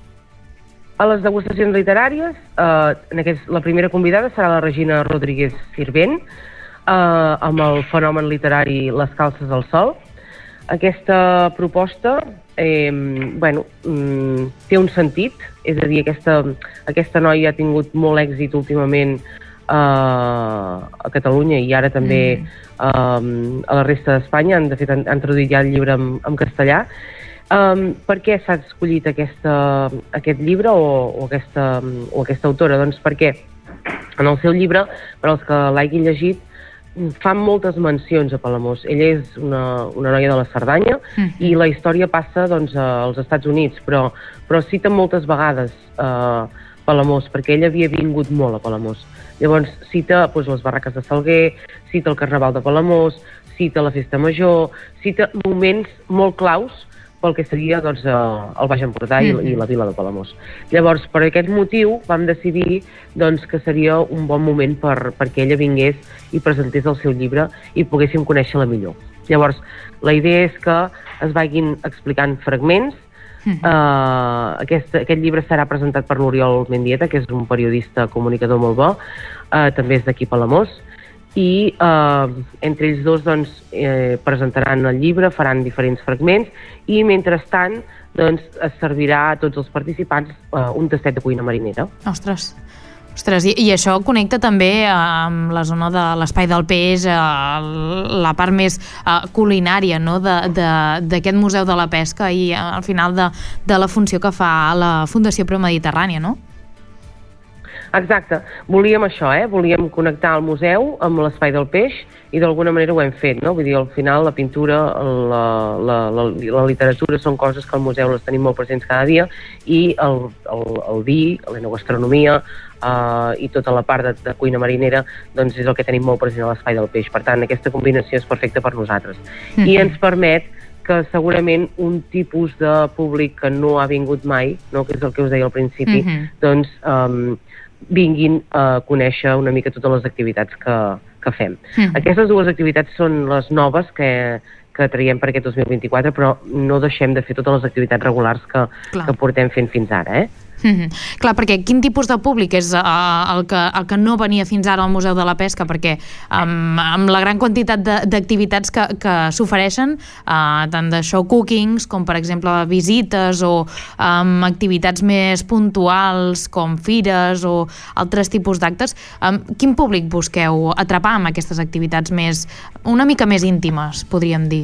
Uh, a les degustacions literàries, uh, en aquest, la primera convidada serà la Regina Rodríguez Sirvent, uh, amb el fenomen literari Les calces al sol. Aquesta proposta eh, bueno, mm, té un sentit, és a dir, aquesta, aquesta noia ha tingut molt èxit últimament eh, a Catalunya i ara també mm. eh, a la resta d'Espanya. Han, de fet, han, han traduït ja el llibre en, en castellà. Um, per què s'ha escollit aquesta, aquest llibre o, o, aquesta, o aquesta autora? Doncs perquè en el seu llibre, per als que l'hagin llegit, fan moltes mencions a Palamós. Ella és una, una noia de la Cerdanya mm-hmm. i la història passa doncs, als Estats Units, però, però cita moltes vegades eh, Palamós, perquè ella havia vingut molt a Palamós. Llavors cita doncs, les barraques de Salguer, cita el Carnaval de Palamós, cita la Festa Major, cita moments molt claus pel que seria doncs, el Baix Empordà mm-hmm. i, i la vila de Palamós. Llavors, per aquest motiu, vam decidir doncs, que seria un bon moment per, perquè ella vingués i presentés el seu llibre i poguéssim conèixer-la millor. Llavors, la idea és que es vagin explicant fragments. Mm-hmm. Uh, aquest, aquest llibre serà presentat per l'Oriol Mendieta, que és un periodista comunicador molt bo, uh, també és d'aquí Palamós, i eh, entre ells dos doncs, eh, presentaran el llibre, faran diferents fragments i mentrestant doncs, es servirà a tots els participants eh, un tastet de cuina marinera. Ostres, Ostres i, i això connecta també amb la zona de l'Espai del Peix, eh, la part més eh, culinària, no? d'aquest Museu de la Pesca i eh, al final de, de la funció que fa la Fundació Promediterrània, no? Exacte, volíem això, eh? volíem connectar el museu amb l'Espai del Peix i d'alguna manera ho hem fet, no? Vull dir, al final la pintura, la, la, la, la literatura són coses que al museu les tenim molt presents cada dia i el, el, el vi, l'enogastronomia eh, i tota la part de, de cuina marinera doncs és el que tenim molt present a l'Espai del Peix. Per tant, aquesta combinació és perfecta per nosaltres. Mm-hmm. I ens permet que segurament un tipus de públic que no ha vingut mai, no? que és el que us deia al principi, mm-hmm. doncs um, vinguin a conèixer una mica totes les activitats que, que fem. Mm. Aquestes dues activitats són les noves que, que traiem per aquest dos mil vint-i-quatre, però no deixem de fer totes les activitats regulars que, que portem fent fins ara, eh? Mm-hmm. Clar, perquè quin tipus de públic és uh, el, que, el que no venia fins ara al Museu de la Pesca? Perquè um, amb la gran quantitat d'activitats que, que s'ofereixen, uh, tant de show cookings com per exemple visites o um, activitats més puntuals com fires o altres tipus d'actes, um, quin públic busqueu atrapar amb aquestes activitats més, una mica més íntimes, podríem dir?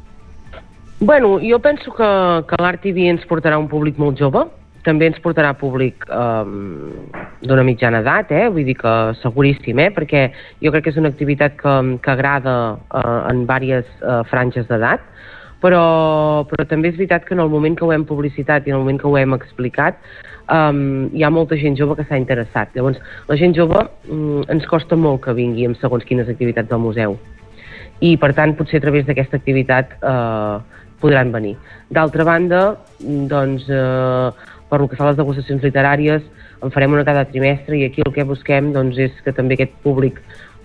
Bueno, jo penso que, que l'Art T V ens portarà un públic molt jove. També ens portarà públic eh, d'una mitjana edat, eh? Vull dir que seguríssim, eh? Perquè jo crec que és una activitat que, que agrada eh, en diverses eh, franges d'edat, però, però també és veritat que en el moment que ho hem publicitat i en el moment que ho hem explicat eh, hi ha molta gent jove que s'ha interessat. Llavors, la gent jove eh, ens costa molt que vingui amb segons quines activitats del museu i per tant potser a través d'aquesta activitat eh, podran venir. D'altra banda, doncs eh, per lo que fa a les degustacions literàries, en farem una cada trimestre i aquí el que busquem doncs, és que també aquest públic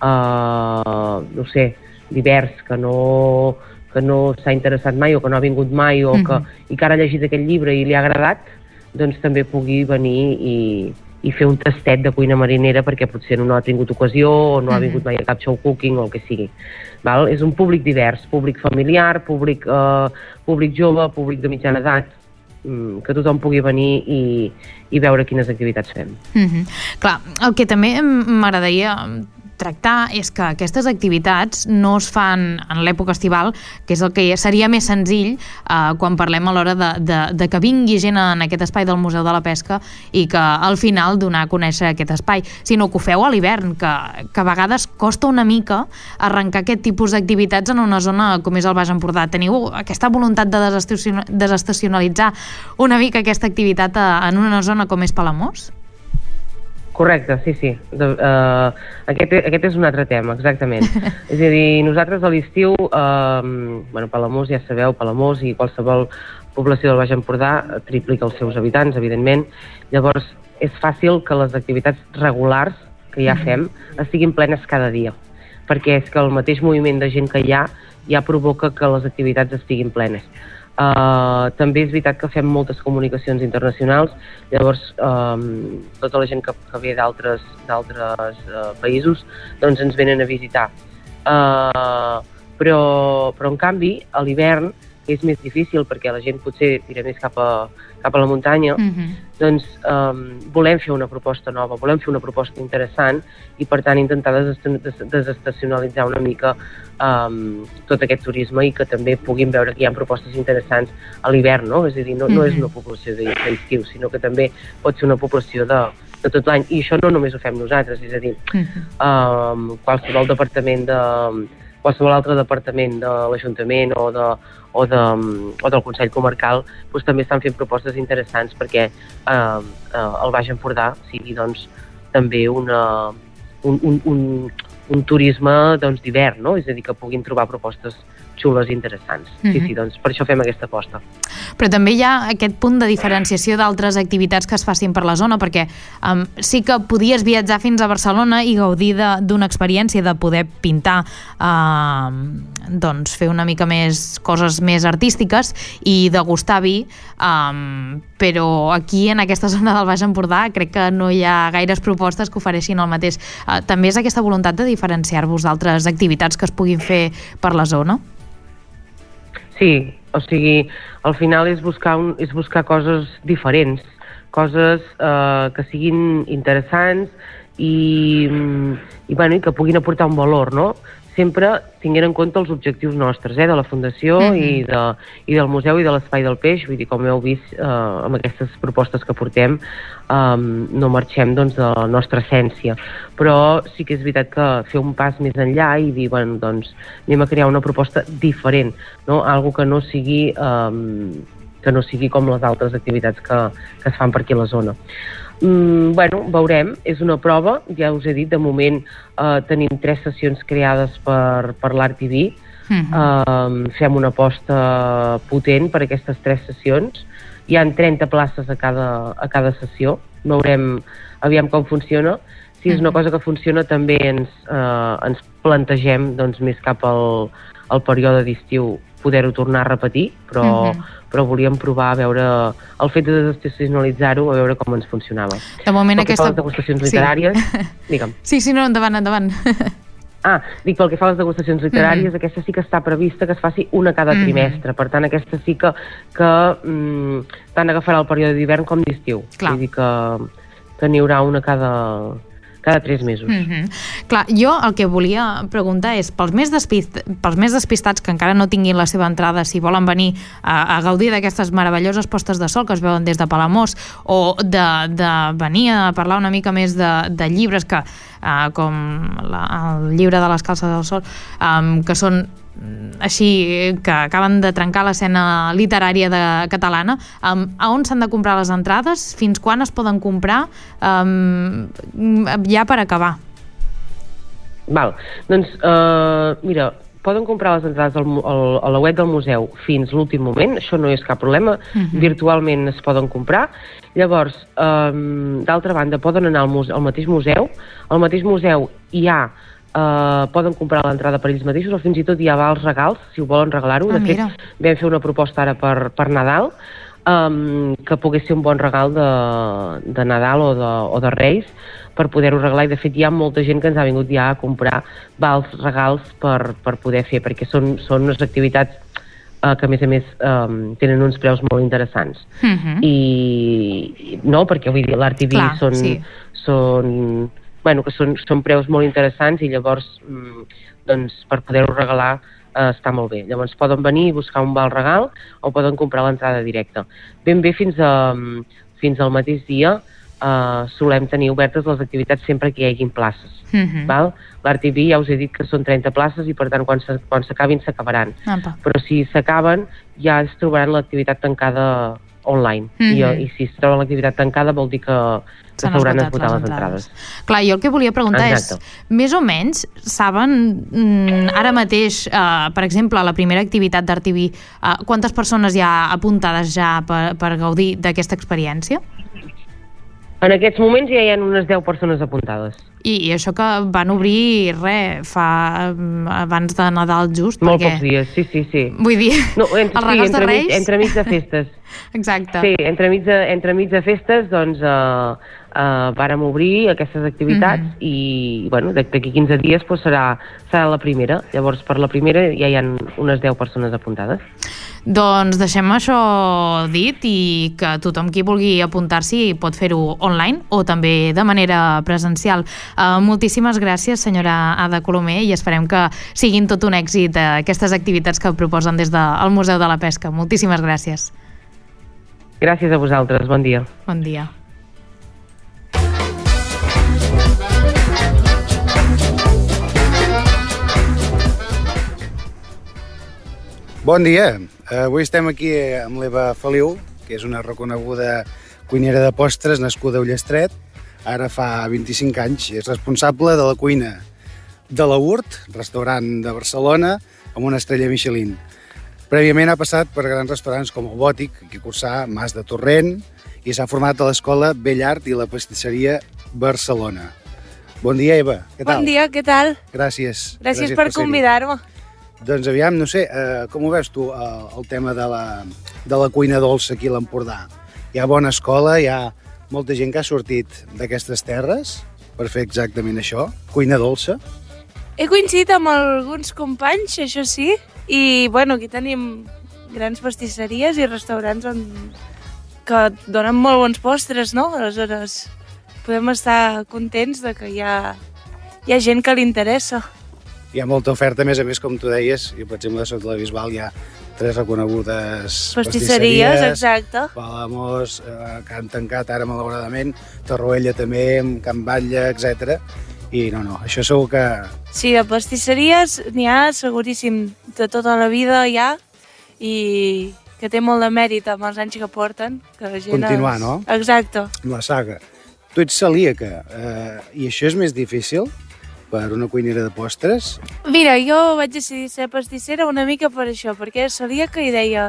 eh, no sé, divers, que no, que no s'ha interessat mai o que no ha vingut mai o que, mm-hmm. i que ara ha llegit aquest llibre i li ha agradat, doncs també pugui venir i, i fer un tastet de cuina marinera perquè potser no ha tingut ocasió o no mm-hmm. ha vingut mai a cap show cooking o el que sigui. Val? És un públic divers, públic familiar, públic, eh, públic jove, públic de mitjana edat, que tothom pugui venir i, i veure quines activitats fem. Mm-hmm. Clar, el que també m'agradaria tractar és que aquestes activitats no es fan en l'època estival, que és el que seria més senzill eh, quan parlem a l'hora de, de, de que vingui gent en aquest espai del Museu de la Pesca i que al final donar a conèixer aquest espai, sinó que ho feu a l'hivern, que, que a vegades costa una mica arrencar aquest tipus d'activitats en una zona com és el Baix Empordà. Teniu aquesta voluntat de desestacionalitzar una mica aquesta activitat en una zona com és Palamós? Correcte, sí, sí. De, uh, aquest, aquest és un altre tema, exactament. És a dir, nosaltres a l'estiu, uh, bueno, Palamós, ja sabeu, Palamós i qualsevol població del Baix Empordà triplica els seus habitants, evidentment. Llavors, és fàcil que les activitats regulars que ja fem estiguin plenes cada dia, perquè és que el mateix moviment de gent que hi ha ja provoca que les activitats estiguin plenes. Uh, també és veritat que fem moltes comunicacions internacionals, llavors um, tota la gent que, que ve d'altres d'altres uh, països doncs ens venen a visitar. Uh, però, però en canvi, a l'hivern, que que és més difícil perquè la gent potser tira més cap a, cap a la muntanya, uh-huh. doncs um, volem fer una proposta nova, volem fer una proposta interessant i per tant intentar des desestacionalitzar una mica um, tot aquest turisme i que també puguin veure que hi ha propostes interessants a l'hivern, no? És a dir, no, uh-huh. no és una població d'estiu, sinó que també pot ser una població de, de tot l'any, i això no només ho fem nosaltres, és a dir, uh-huh. um, qualsevol departament de qualsevol altre departament de l'Ajuntament o, de, o, de, o del Consell Comarcal doncs, també estan fent propostes interessants perquè eh, eh, el Baix Empordà sigui doncs, també una, un, un, un, un turisme doncs, d'hivern, no? És a dir, que puguin trobar propostes xules i interessants. Mm-hmm. Sí, sí, doncs per això fem aquesta aposta. Però també hi ha aquest punt de diferenciació d'altres activitats que es facin per la zona, perquè um, sí que podies viatjar fins a Barcelona i gaudir d'una experiència de poder pintar, uh, doncs fer una mica més coses més artístiques i degustar vi, um, però aquí en aquesta zona del Baix Empordà crec que no hi ha gaires propostes que ofereixin el mateix. Uh, també és aquesta voluntat de diferenciar-vos d'altres activitats que es puguin fer per la zona? Sí, o sigui, al final és buscar, un, és buscar coses diferents, coses eh, que siguin interessants i, i, bueno, i que puguin aportar un valor, no? Sempre tinguent en compte els objectius nostres, eh, de la Fundació mm-hmm. i, de, i del Museu i de l'Espai del Peix, vull dir, com heu vist eh, amb aquestes propostes que portem, eh, no marxem doncs, de la nostra essència, però sí que és veritat que fer un pas més enllà i dir, bueno, doncs anem a crear una proposta diferent, no? Algo que no sigui eh, que no sigui com les altres activitats que, que es fan per aquí a la zona. Mm, bueno, veurem, és una prova, ja us he dit, de moment eh, tenim tres sessions creades per, per l'Art T V, uh-huh. eh, fem una aposta potent per aquestes tres sessions, hi ha trenta places a cada, a cada sessió, veurem aviam com funciona, si és una cosa que funciona també ens, eh, ens plantegem doncs, més cap al, al període d'estiu poder-ho tornar a repetir, però, uh-huh. però volíem provar a veure el fet de desestacionalitzar-ho, a veure com ens funcionava. De moment pel aquesta... que fa a les degustacions literàries... Sí. Digue'm. Sí, sí, no, endavant, endavant. Ah, dic, pel que fa a les degustacions literàries, mm-hmm. aquesta sí que està prevista que es faci una cada mm-hmm. trimestre, per tant aquesta sí que, que mm, tant agafarà el període d'hivern com d'estiu. Vull dir que, que n'hi haurà una cada... cada tres mesos. Mm-hmm. Clar, jo el que volia preguntar és, pels més, despist, pels més despistats que encara no tinguin la seva entrada, si volen venir a, a gaudir d'aquestes meravelloses postes de sol que es veuen des de Palamós, o de, de venir a parlar una mica més de, de llibres que, uh, com la, el llibre de les calces del sol, um, que són així, que acaben de trencar l'escena literària de, catalana, um, a on s'han de comprar les entrades? Fins quan es poden comprar? Um, ja per acabar. Val, doncs, uh, mira, poden comprar les entrades al, al, a la web del museu fins l'últim moment, això no és cap problema, uh-huh. virtualment es poden comprar. Llavors, um, d'altra banda, poden anar al, muse, al mateix museu, al mateix museu hi ha Uh, poden comprar l'entrada per ells mateixos o fins i tot hi ha vals regals, si ho volen regalar-ho. De ah, fet, vam fer una proposta ara per, per Nadal, um, que pogués ser un bon regal de, de Nadal o de, o de Reis, per poder-ho regalar, i de fet hi ha molta gent que ens ha vingut ja a comprar vals regals per, per poder fer, perquè són, són unes activitats uh, que a més a més um, tenen uns preus molt interessants. Uh-huh. I no, perquè vull dir, l'Art T V Clar, són... Sí. són bueno, que són, són preus molt interessants i llavors mm, doncs, per poder-ho regalar eh, està molt bé. Llavors poden venir i buscar un val regal o poden comprar l'entrada directa. Ben bé fins, a, fins al mateix dia eh, solem tenir obertes les activitats sempre que hi hagin places. Mm-hmm. Val? L'Art T V ja us he dit que són trenta places i per tant quan s'acabin s'acabaran. Però si s'acaben ja es trobaran l'activitat tancada online. Mm-hmm. I, i si es troba l'activitat tancada vol dir que, que s'hauran esgotat les, les entrades. Clar, jo el que volia preguntar Exacte. és, més o menys, saben mm, ara mateix, uh, per exemple, a la primera activitat d'Art T V, uh, quantes persones hi ha apuntades ja per, per gaudir d'aquesta experiència? En aquests moments ja hi ha unes deu persones apuntades. I, i això que van obrir, res, fa abans de Nadal just, Molt perquè... pocs dies, sí, sí, sí. Vull dir, no, entre, els regals sí, de Reis... Mig, entre mig de festes. Exacte. Sí, entre mig de, entre mig de festes, doncs, eh, eh, vàrem obrir aquestes activitats mm-hmm. i, bueno, d'aquí quinze dies pues, serà, serà la primera. Llavors, per la primera ja hi ha unes deu persones apuntades. Doncs deixem això dit i que tothom qui vulgui apuntar-s'hi pot fer-ho online o també de manera presencial. Uh, moltíssimes gràcies, senyora Ada Colomer, i esperem que siguin tot un èxit uh, aquestes activitats que proposen des del Museu de la Pesca. Moltíssimes gràcies. Gràcies a vosaltres. Bon dia. Bon dia. Bon dia. Avui estem aquí amb l'Eva Feliu, que és una reconeguda cuinera de postres nascuda a Ullastret. Ara fa vint-i-cinc anys. És responsable de la cuina de la Urt, restaurant de Barcelona, amb una estrella Michelin. Prèviament ha passat per grans restaurants com el Bòtic, aquí a Corçà, Mas de Torrent, i s'ha format a l'escola Bellart i la pastisseria Barcelona. Bon dia, Eva. Què tal? Bon dia, què tal? Gràcies. Gràcies, Gràcies per, per convidar-me. Doncs aviam, no sé, eh, com ho veus tu, el, el tema de la, de la cuina dolça aquí a l'Empordà? Hi ha bona escola, hi ha molta gent que ha sortit d'aquestes terres per fer exactament això, cuina dolça. He coincidit amb alguns companys, això sí, i bueno, aquí tenim grans pastisseries i restaurants on... que donen molt bons postres, no? Aleshores, podem estar contents de que hi ha, hi ha gent que li interessa. Hi ha molta oferta, a més a més, com tu deies, i per exemple, a Sota la Bisbal hi ha tres reconegudes pastisseries, pastisseries exacte. Palamós, eh, que han tancat ara malauradament, Torroella també, Can Batlle, etcètera. I no, no, això segur que... Sí, de pastisseries n'hi ha seguríssim de tota la vida ja, i que té molt de mèrit amb els anys que porten. Que la gent continuar, es... no? Exacte. Amb la saga. Tu ets celíaca, eh, i això és més difícil per una cuinera de postres? Mira, jo vaig decidir ser pastissera una mica per això, perquè era celíaca i deia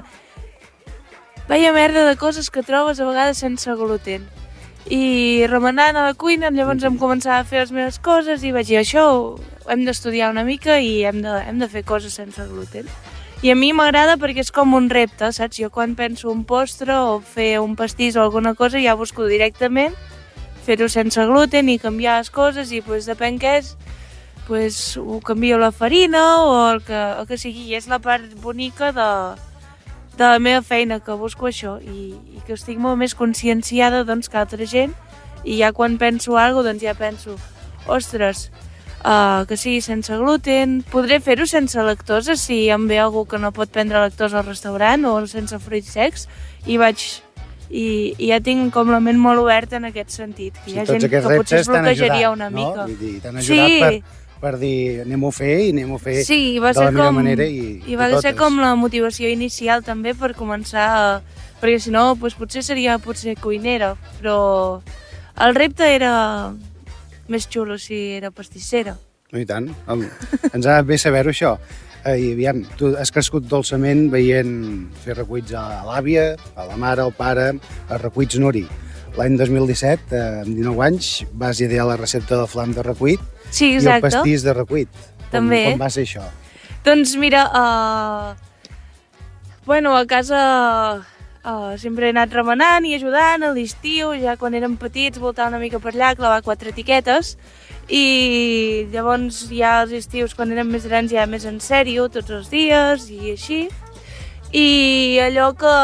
vaya merda de coses que trobes a vegades sense gluten. I remenant a la cuina, llavors em començava a fer les meves coses i vaig dir, això ho hem d'estudiar una mica i hem de, hem de fer coses sense gluten. I a mi m'agrada perquè és com un repte, saps? Jo quan penso un postre o fer un pastís o alguna cosa ja busco directament fer-ho sense gluten i canviar les coses i pues, depèn què és, pues, ho canvio la farina o el que, el que sigui. I és la part bonica de, de la meva feina, que busco això i, i que estic molt més conscienciada doncs, que altra gent i ja quan penso alguna cosa doncs ja penso ostres, uh, que sigui sense gluten, podré fer-ho sense lactosa si em ve algú que no pot prendre lactosa al restaurant o sense fruits secs i vaig... I, i ja tinc com la ment molt oberta en aquest sentit. Sí, hi ha gent que potser es bloquejaria una no? mica. Vull dir, t'han ajudat sí. per, per dir anem-ho a fer i anem-ho a fer sí, va de la millor com, manera i, i va i ser com la motivació inicial també per començar a, perquè si no doncs potser seria potser cuinera, però el repte era més xulo si era pastissera. No, i tant. El, ens ha de bé saber-ho això. I aviam, tu has crescut dolçament veient fer recuits a l'àvia, a la mare, al pare, a recuits Nuri. L'any dos mil disset, amb dinou anys, vas idear la recepta del flam de recuit sí, i el pastís de recuit. També. Com, com va ser això? Doncs mira, uh, bueno, a casa uh, sempre he anat remenant i ajudant a l'estiu, ja quan érem petits, voltar una mica per allà, clavar quatre etiquetes, i llavors ja als estius quan érem més grans ja més en sèrio tots els dies i així i allò que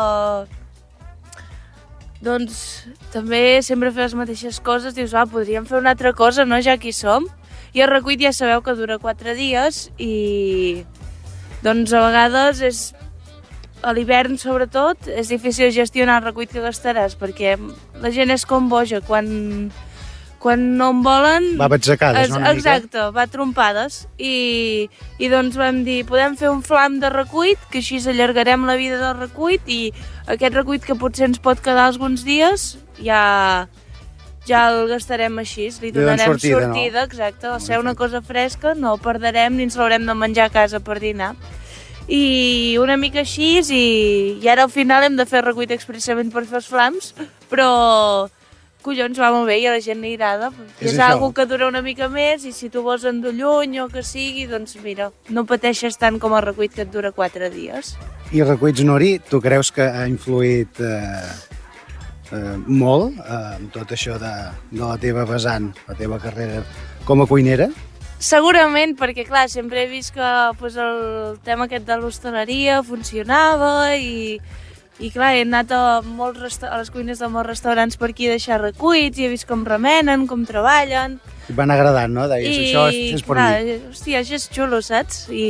doncs també sempre fer les mateixes coses dius, ah, podríem fer una altra cosa, no? Ja que hi som i el recuit ja sabeu que dura quatre dies i doncs a vegades és a l'hivern sobretot és difícil gestionar el recuit que gastaràs perquè la gent és com boja quan quan no en volen... Va batzecades, no? Una exacte, mica? va trompades. I, I doncs vam dir, podem fer un flam de recuit, que així allargarem la vida del recuit i aquest recuit que potser ens pot quedar alguns dies, ja, ja el gastarem així, li donarem sortida, sortida no? Exacte, al ser una cosa fresca no el perdrem ni ens l'haurem de menjar a casa per dinar. I una mica així, i, i ara al final hem de fer recuit expressament per fer els flams, però... collons, va molt bé i a la gent li agrada. I és, és algo que dura una mica més i si tu vols en dur lluny o que sigui, doncs mira, no pateixes tant com el recuit que et dura quatre dies. I Recuits Nori, tu creus que ha influït eh, eh, molt eh, en tot això de, de la teva vessant, la teva carrera com a cuinera? Segurament, perquè clar, sempre he vist que pues, el tema aquest de l'hostaleria funcionava i, i clar, he anat a, molts a les cuines de molts restaurants per aquí a deixar recuits i he vist com remenen, com treballen. I van agradant, no? Deies, I, això és, és per clar, mi. Hòstia, això és xulo, saps? I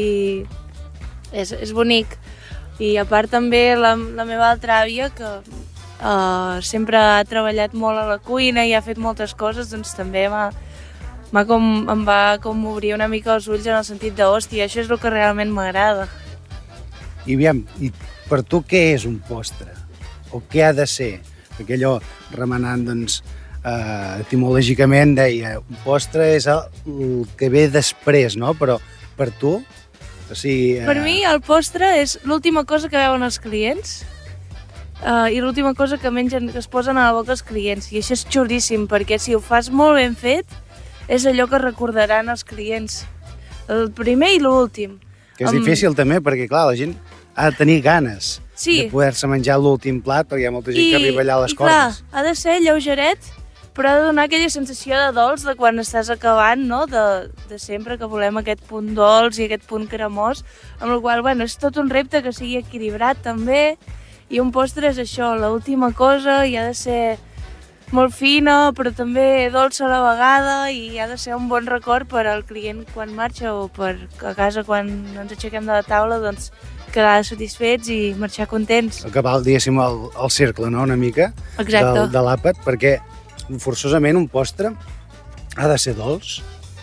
és, és bonic. I a part també la, la meva altra àvia, que uh, sempre ha treballat molt a la cuina i ha fet moltes coses, doncs també m'ha m'ha com, em va com obrir una mica els ulls en el sentit de, hòstia, això és el que realment m'agrada. I aviam, i per tu què és un postre? O què ha de ser? Perquè allò, remenant, doncs, eh, etimològicament deia, un postre és el, el que ve després, no? Però per tu, o sigui... Eh... Per mi el postre és l'última cosa que veuen els clients eh, i l'última cosa que mengen, que es posen a la boca els clients. I això és xulíssim, perquè si ho fas molt ben fet, és allò que recordaran els clients, el primer i l'últim. Que és um... difícil també, perquè clar, la gent ha de tenir ganes sí. de poder-se menjar l'últim plat, perquè hi ha molta gent I, que arriba allà a les i, cordes. I clar, ha de ser lleugeret, però ha de donar aquella sensació de dolç de quan estàs acabant, no? De, de sempre que volem aquest punt dolç i aquest punt cremós, amb el qual, bueno, és tot un repte que sigui equilibrat també, i un postre és això, l'última cosa, i ha de ser molt fina, però també dolça a la vegada i ha de ser un bon record per al client quan marxa o per a casa quan ens aixequem de la taula, doncs quedar satisfets i marxar contents. Acabar, diguéssim, el, el cercle, no?, una mica, Exacte. de, de l'àpat, perquè forçosament un postre ha de ser dolç.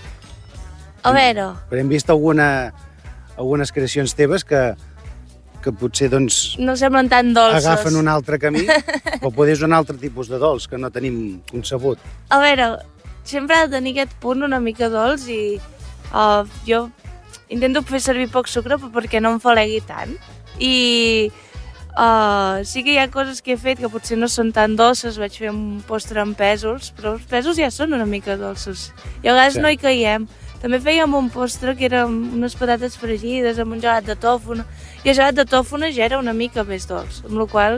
A veure... Però hem vist alguna, algunes creacions teves que que potser doncs, no semblen tan dolces. Agafen un altre camí, o potser és un altre tipus de dolç que no tenim concebut. A veure, sempre ha de tenir aquest punt una mica dolç i uh, jo intento fer servir poc sucre perquè no em falegui tant. I uh, sí que hi ha coses que he fet que potser no són tan dolces, vaig fer un postre amb pèsols, però els pèsols ja són una mica dolços. I a vegades sí. no hi caiem. També fèiem un postre que eren unes patates fregides amb un gelat de tòfona, i el gelat de tòfona ja era una mica més dolç, amb la qual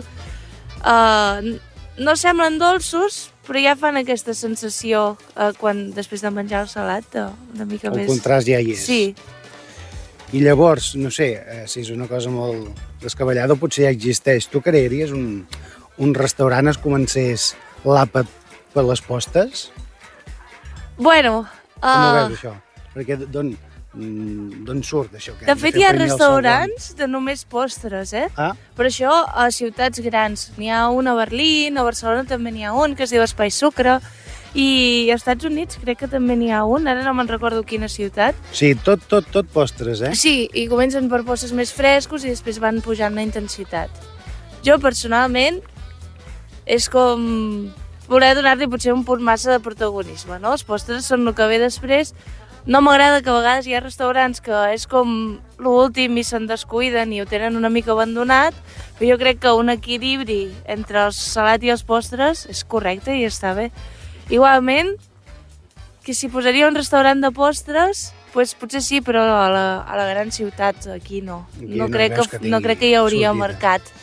eh, no semblen dolços, però ja fan aquesta sensació eh, quan després de menjar el salat, eh, una mica el més... El contrast ja hi és. Sí. I llavors, no sé, eh, si és una cosa molt descabellada, potser ja existeix. Tu crearies un, un restaurant es comencés l'àpat per les postes? Bueno... Com uh... ho veus, això? Perquè d'on d'on surt això? Que de fet, hi ha restaurants de només postres, eh? Ah? Per això, a ciutats grans. N'hi ha un a Berlín, a Barcelona també n'hi ha un, que es diu Espai Sucre, i als Estats Units crec que també n'hi ha un, ara no me'n recordo quina ciutat. Sí, tot, tot, tot postres, eh? Sí, i comencen per postres més frescos i després van pujant la intensitat. Jo, personalment, és com voler donar-li potser un punt massa de protagonisme, no? Els postres són el que ve després. No m'agrada que a vegades hi ha restaurants que és com l'últim i se'n descuiden i ho tenen una mica abandonat, però jo crec que un equilibri entre el salat i els postres és correcte i està bé. Igualment, que si posaria un restaurant de postres, pues potser sí, però a la, a la gran ciutat, aquí no. Aquí no, no, crec que, que no crec que hi hauria sortida. Mercat.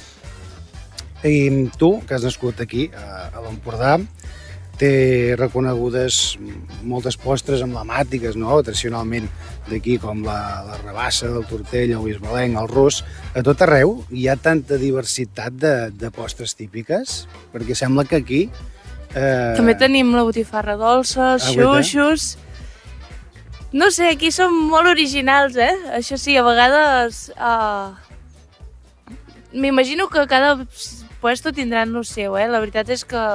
I tu, que has nascut aquí, a, a l'Empordà, té reconegudes moltes postres emblemàtiques, no?, tradicionalment d'aquí, com la, la rabassa, el tortell, el bisbalenc, el rus. A tot arreu hi ha tanta diversitat de, de postres típiques, perquè sembla que aquí... Eh... També tenim la botifarra dolça, els xuxos... No sé, aquí som molt originals, eh? Això sí, a vegades... Uh... M'imagino que cada puesto tindran el seu, eh? La veritat és que...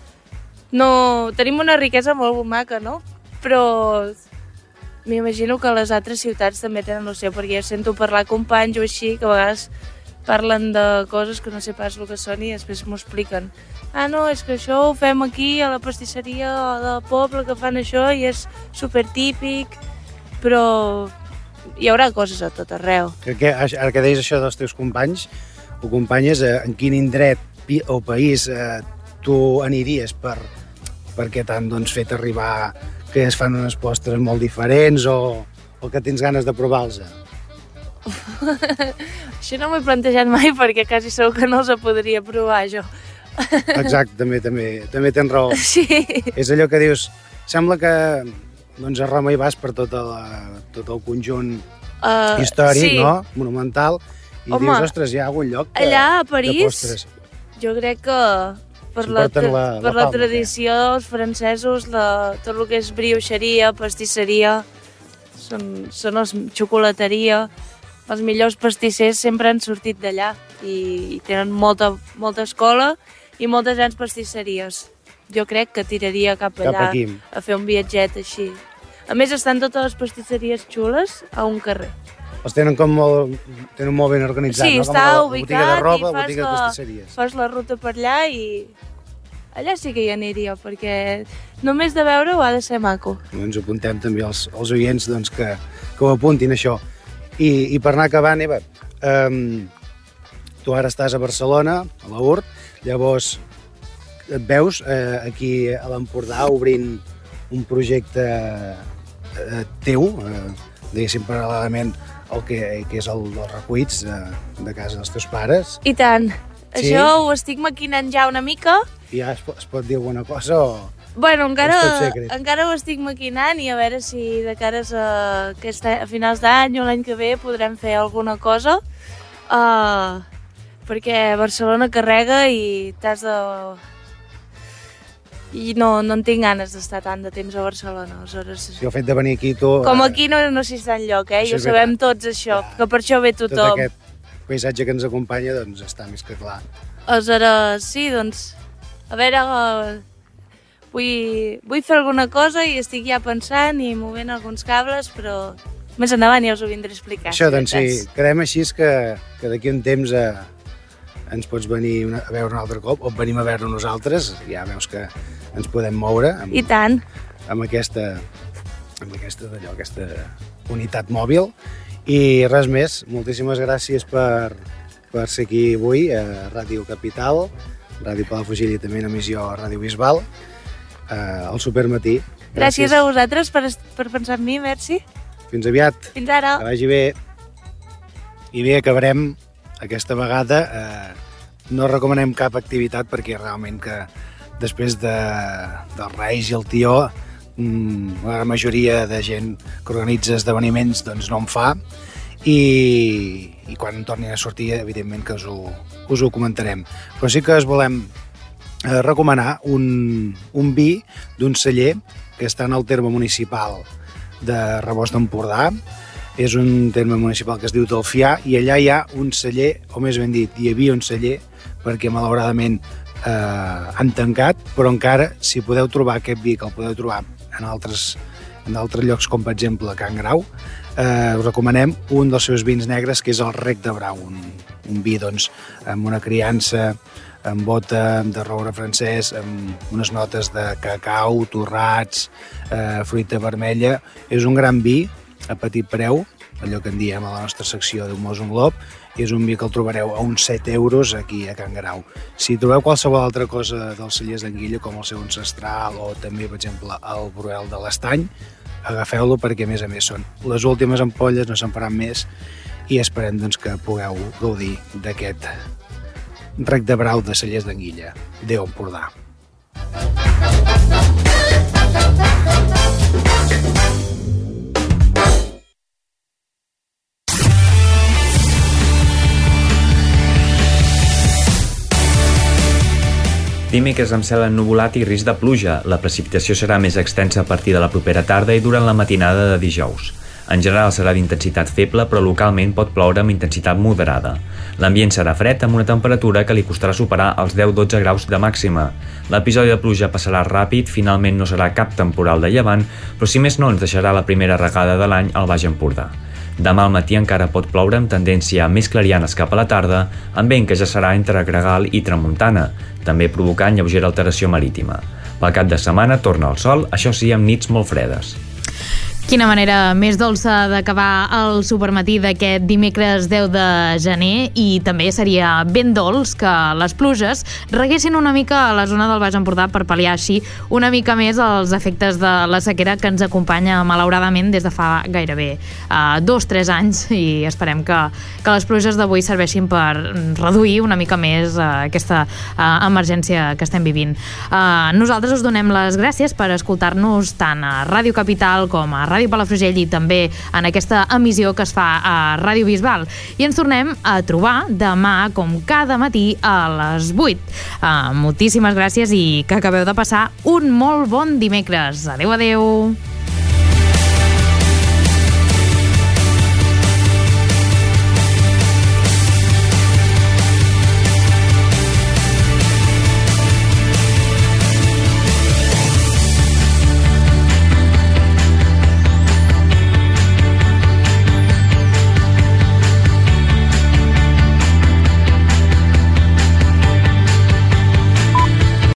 No, tenim una riquesa molt maca, no? Però m'imagino que les altres ciutats també tenen el seu, perquè jo sento parlar companys o així, que a vegades parlen de coses que no sé pas el que són i després m'ho expliquen. Ah, no, és que això ho fem aquí a la pastisseria del poble que fan això i és supertípic, però hi haurà coses a tot arreu. Que, ara que deies això dels teus companys o companyes, en quin indret o país eh, tu aniries per perquè t'han doncs, fet arribar que es fan unes postres molt diferents o, o que tens ganes de provar-los? Això no m'ho he plantejat mai perquè quasi segur que no els podria provar jo. Exacte, també, també, també tens raó. Sí. És allò que dius, sembla que doncs, a Roma hi vas per tot el, tot el conjunt uh, històric, sí. no? Monumental, i Home, dius, ostres, hi ha algun lloc de, allà a París, de postres. Jo crec que per la, la, la, per la, la tradició dels francesos, la, tot el que és brioixeria, pastisseria, són, són els xocolateria, els millors pastissers sempre han sortit d'allà i, i tenen molta, molta escola i moltes grans pastisseries. Jo crec que tiraria cap allà cap a fer un viatget així. A més, estan totes les pastisseries xules a un carrer. Els tenen com molt, tenen molt ben organitzat, sí, no? Com està la ubicat botiga de roba, i fas botiga la, de pastisseries. Fas la ruta per allà i allà sí que hi aniria, perquè només de veure-ho ha de ser maco. Doncs apuntem també als, als oients doncs, que, que ho apuntin, això. I, i per anar acabant, Eva, um, tu ara estàs a Barcelona, a la U R D, llavors et veus eh, aquí a l'Empordà obrint un projecte eh, teu, eh, diguéssim paral·lelament el que, que és el dels recuits de, de casa dels teus pares. I tant. Sí? Això ho estic maquinant ja una mica. I ja es, es pot dir alguna cosa o... Bueno, encara, encara ho estic maquinant i a veure si de cares a, aquest, a finals d'any o l'any que ve podrem fer alguna cosa. Uh, perquè Barcelona carrega i t'has de... I no, no en tinc ganes d'estar tant de temps a Barcelona. Aleshores... Si el fet de venir aquí tu... Com aquí no, no s'hi està enlloc, eh? I ho sabem tots, això, ja, que per això ve tothom. Tot aquest paisatge que ens acompanya, doncs, està més que clar. Aleshores, sí, doncs, a veure, vull, vull fer alguna cosa i estic ja pensant i movent alguns cables, però més endavant ja us ho vindré a explicar. Això, doncs sí, quedem així que, que d'aquí un temps a, ens pots venir una, a veure un altre cop, o venim a veure nosaltres, ja veus que ens podem moure amb, I tant. amb aquesta, amb aquesta, d'allò, aquesta unitat mòbil. I res més, moltíssimes gràcies per, per ser aquí avui a Ràdio Capital, Ràdio Palafrugell i també en emissió a Ràdio Bisbal, eh, al Supermatí. Gràcies. Gràcies a vosaltres per, per pensar en mi, merci. Fins aviat. Fins ara. Que vagi bé. I bé, acabarem aquesta vegada. Eh, no recomanem cap activitat perquè realment que després de, dels Reis i el Tió, la majoria de gent que organitza esdeveniments doncs no en fa i, i quan tornin a sortir evidentment que us ho, us ho comentarem. Però sí que us volem eh, recomanar un, un vi d'un celler que està en el terme municipal de Rebost d'Empordà. És un terme municipal que es diu Talfià i allà hi ha un celler, o més ben dit, hi havia un celler perquè malauradament eh, han tancat, però encara si podeu trobar aquest vi, que el podeu trobar en altres, en altres llocs com per exemple Can Grau, eh, us recomanem un dels seus vins negres que és el Rec de Brau, un, un vi doncs, amb una criança, amb bota de roure francès, amb unes notes de cacau, torrats, eh, fruita vermella. És un gran vi a petit preu, allò que en diem a la nostra secció d'un Mos un Glob, i és un vi que el trobareu a uns set euros aquí a Can Grau. Si trobeu qualsevol altra cosa dels cellers d'Anguilla, com el seu ancestral o també, per exemple, el Bruel de l'Estany, agafeu-lo perquè, a més a més, són les últimes ampolles, no se'n faran més, i esperem doncs, que pugueu gaudir d'aquest Rec de Brau de cellers d'Anguilla, Déu Empordà. Dimecres amb cel ennuvolat i risc de pluja. La precipitació serà més extensa a partir de la propera tarda i durant la matinada de dijous. En general serà d'intensitat feble, però localment pot ploure amb intensitat moderada. L'ambient serà fred amb una temperatura que li costarà superar els deu dotze graus de màxima. L'episodi de pluja passarà ràpid, finalment no serà cap temporal de llevant, però si més no ens deixarà la primera regada de l'any al Baix Empordà. Demà al matí encara pot ploure amb tendència més clarianes cap a la tarda, amb vent que ja serà entre gregal i tramuntana, també provocant lleugera alteració marítima. Pel cap de setmana torna el sol, això sí amb nits molt fredes. Quina manera més dolça d'acabar el supermatí d'aquest dimecres deu de gener, i també seria ben dolç que les pluges reguessin una mica a la zona del Baix Empordà per pal·liar així una mica més els efectes de la sequera que ens acompanya malauradament des de fa gairebé uh, dos o tres anys, i esperem que, que les pluges d'avui serveixin per reduir una mica més uh, aquesta uh, emergència que estem vivint. Uh, nosaltres us donem les gràcies per escoltar-nos tant a Ràdio Capital com a Ràdio Palafrugell i també en aquesta emissió que es fa a Ràdio Bisbal. I ens tornem a trobar demà, com cada matí, a les vuit. Uh, moltíssimes gràcies i que acabeu de passar un molt bon dimecres. Adéu, adéu!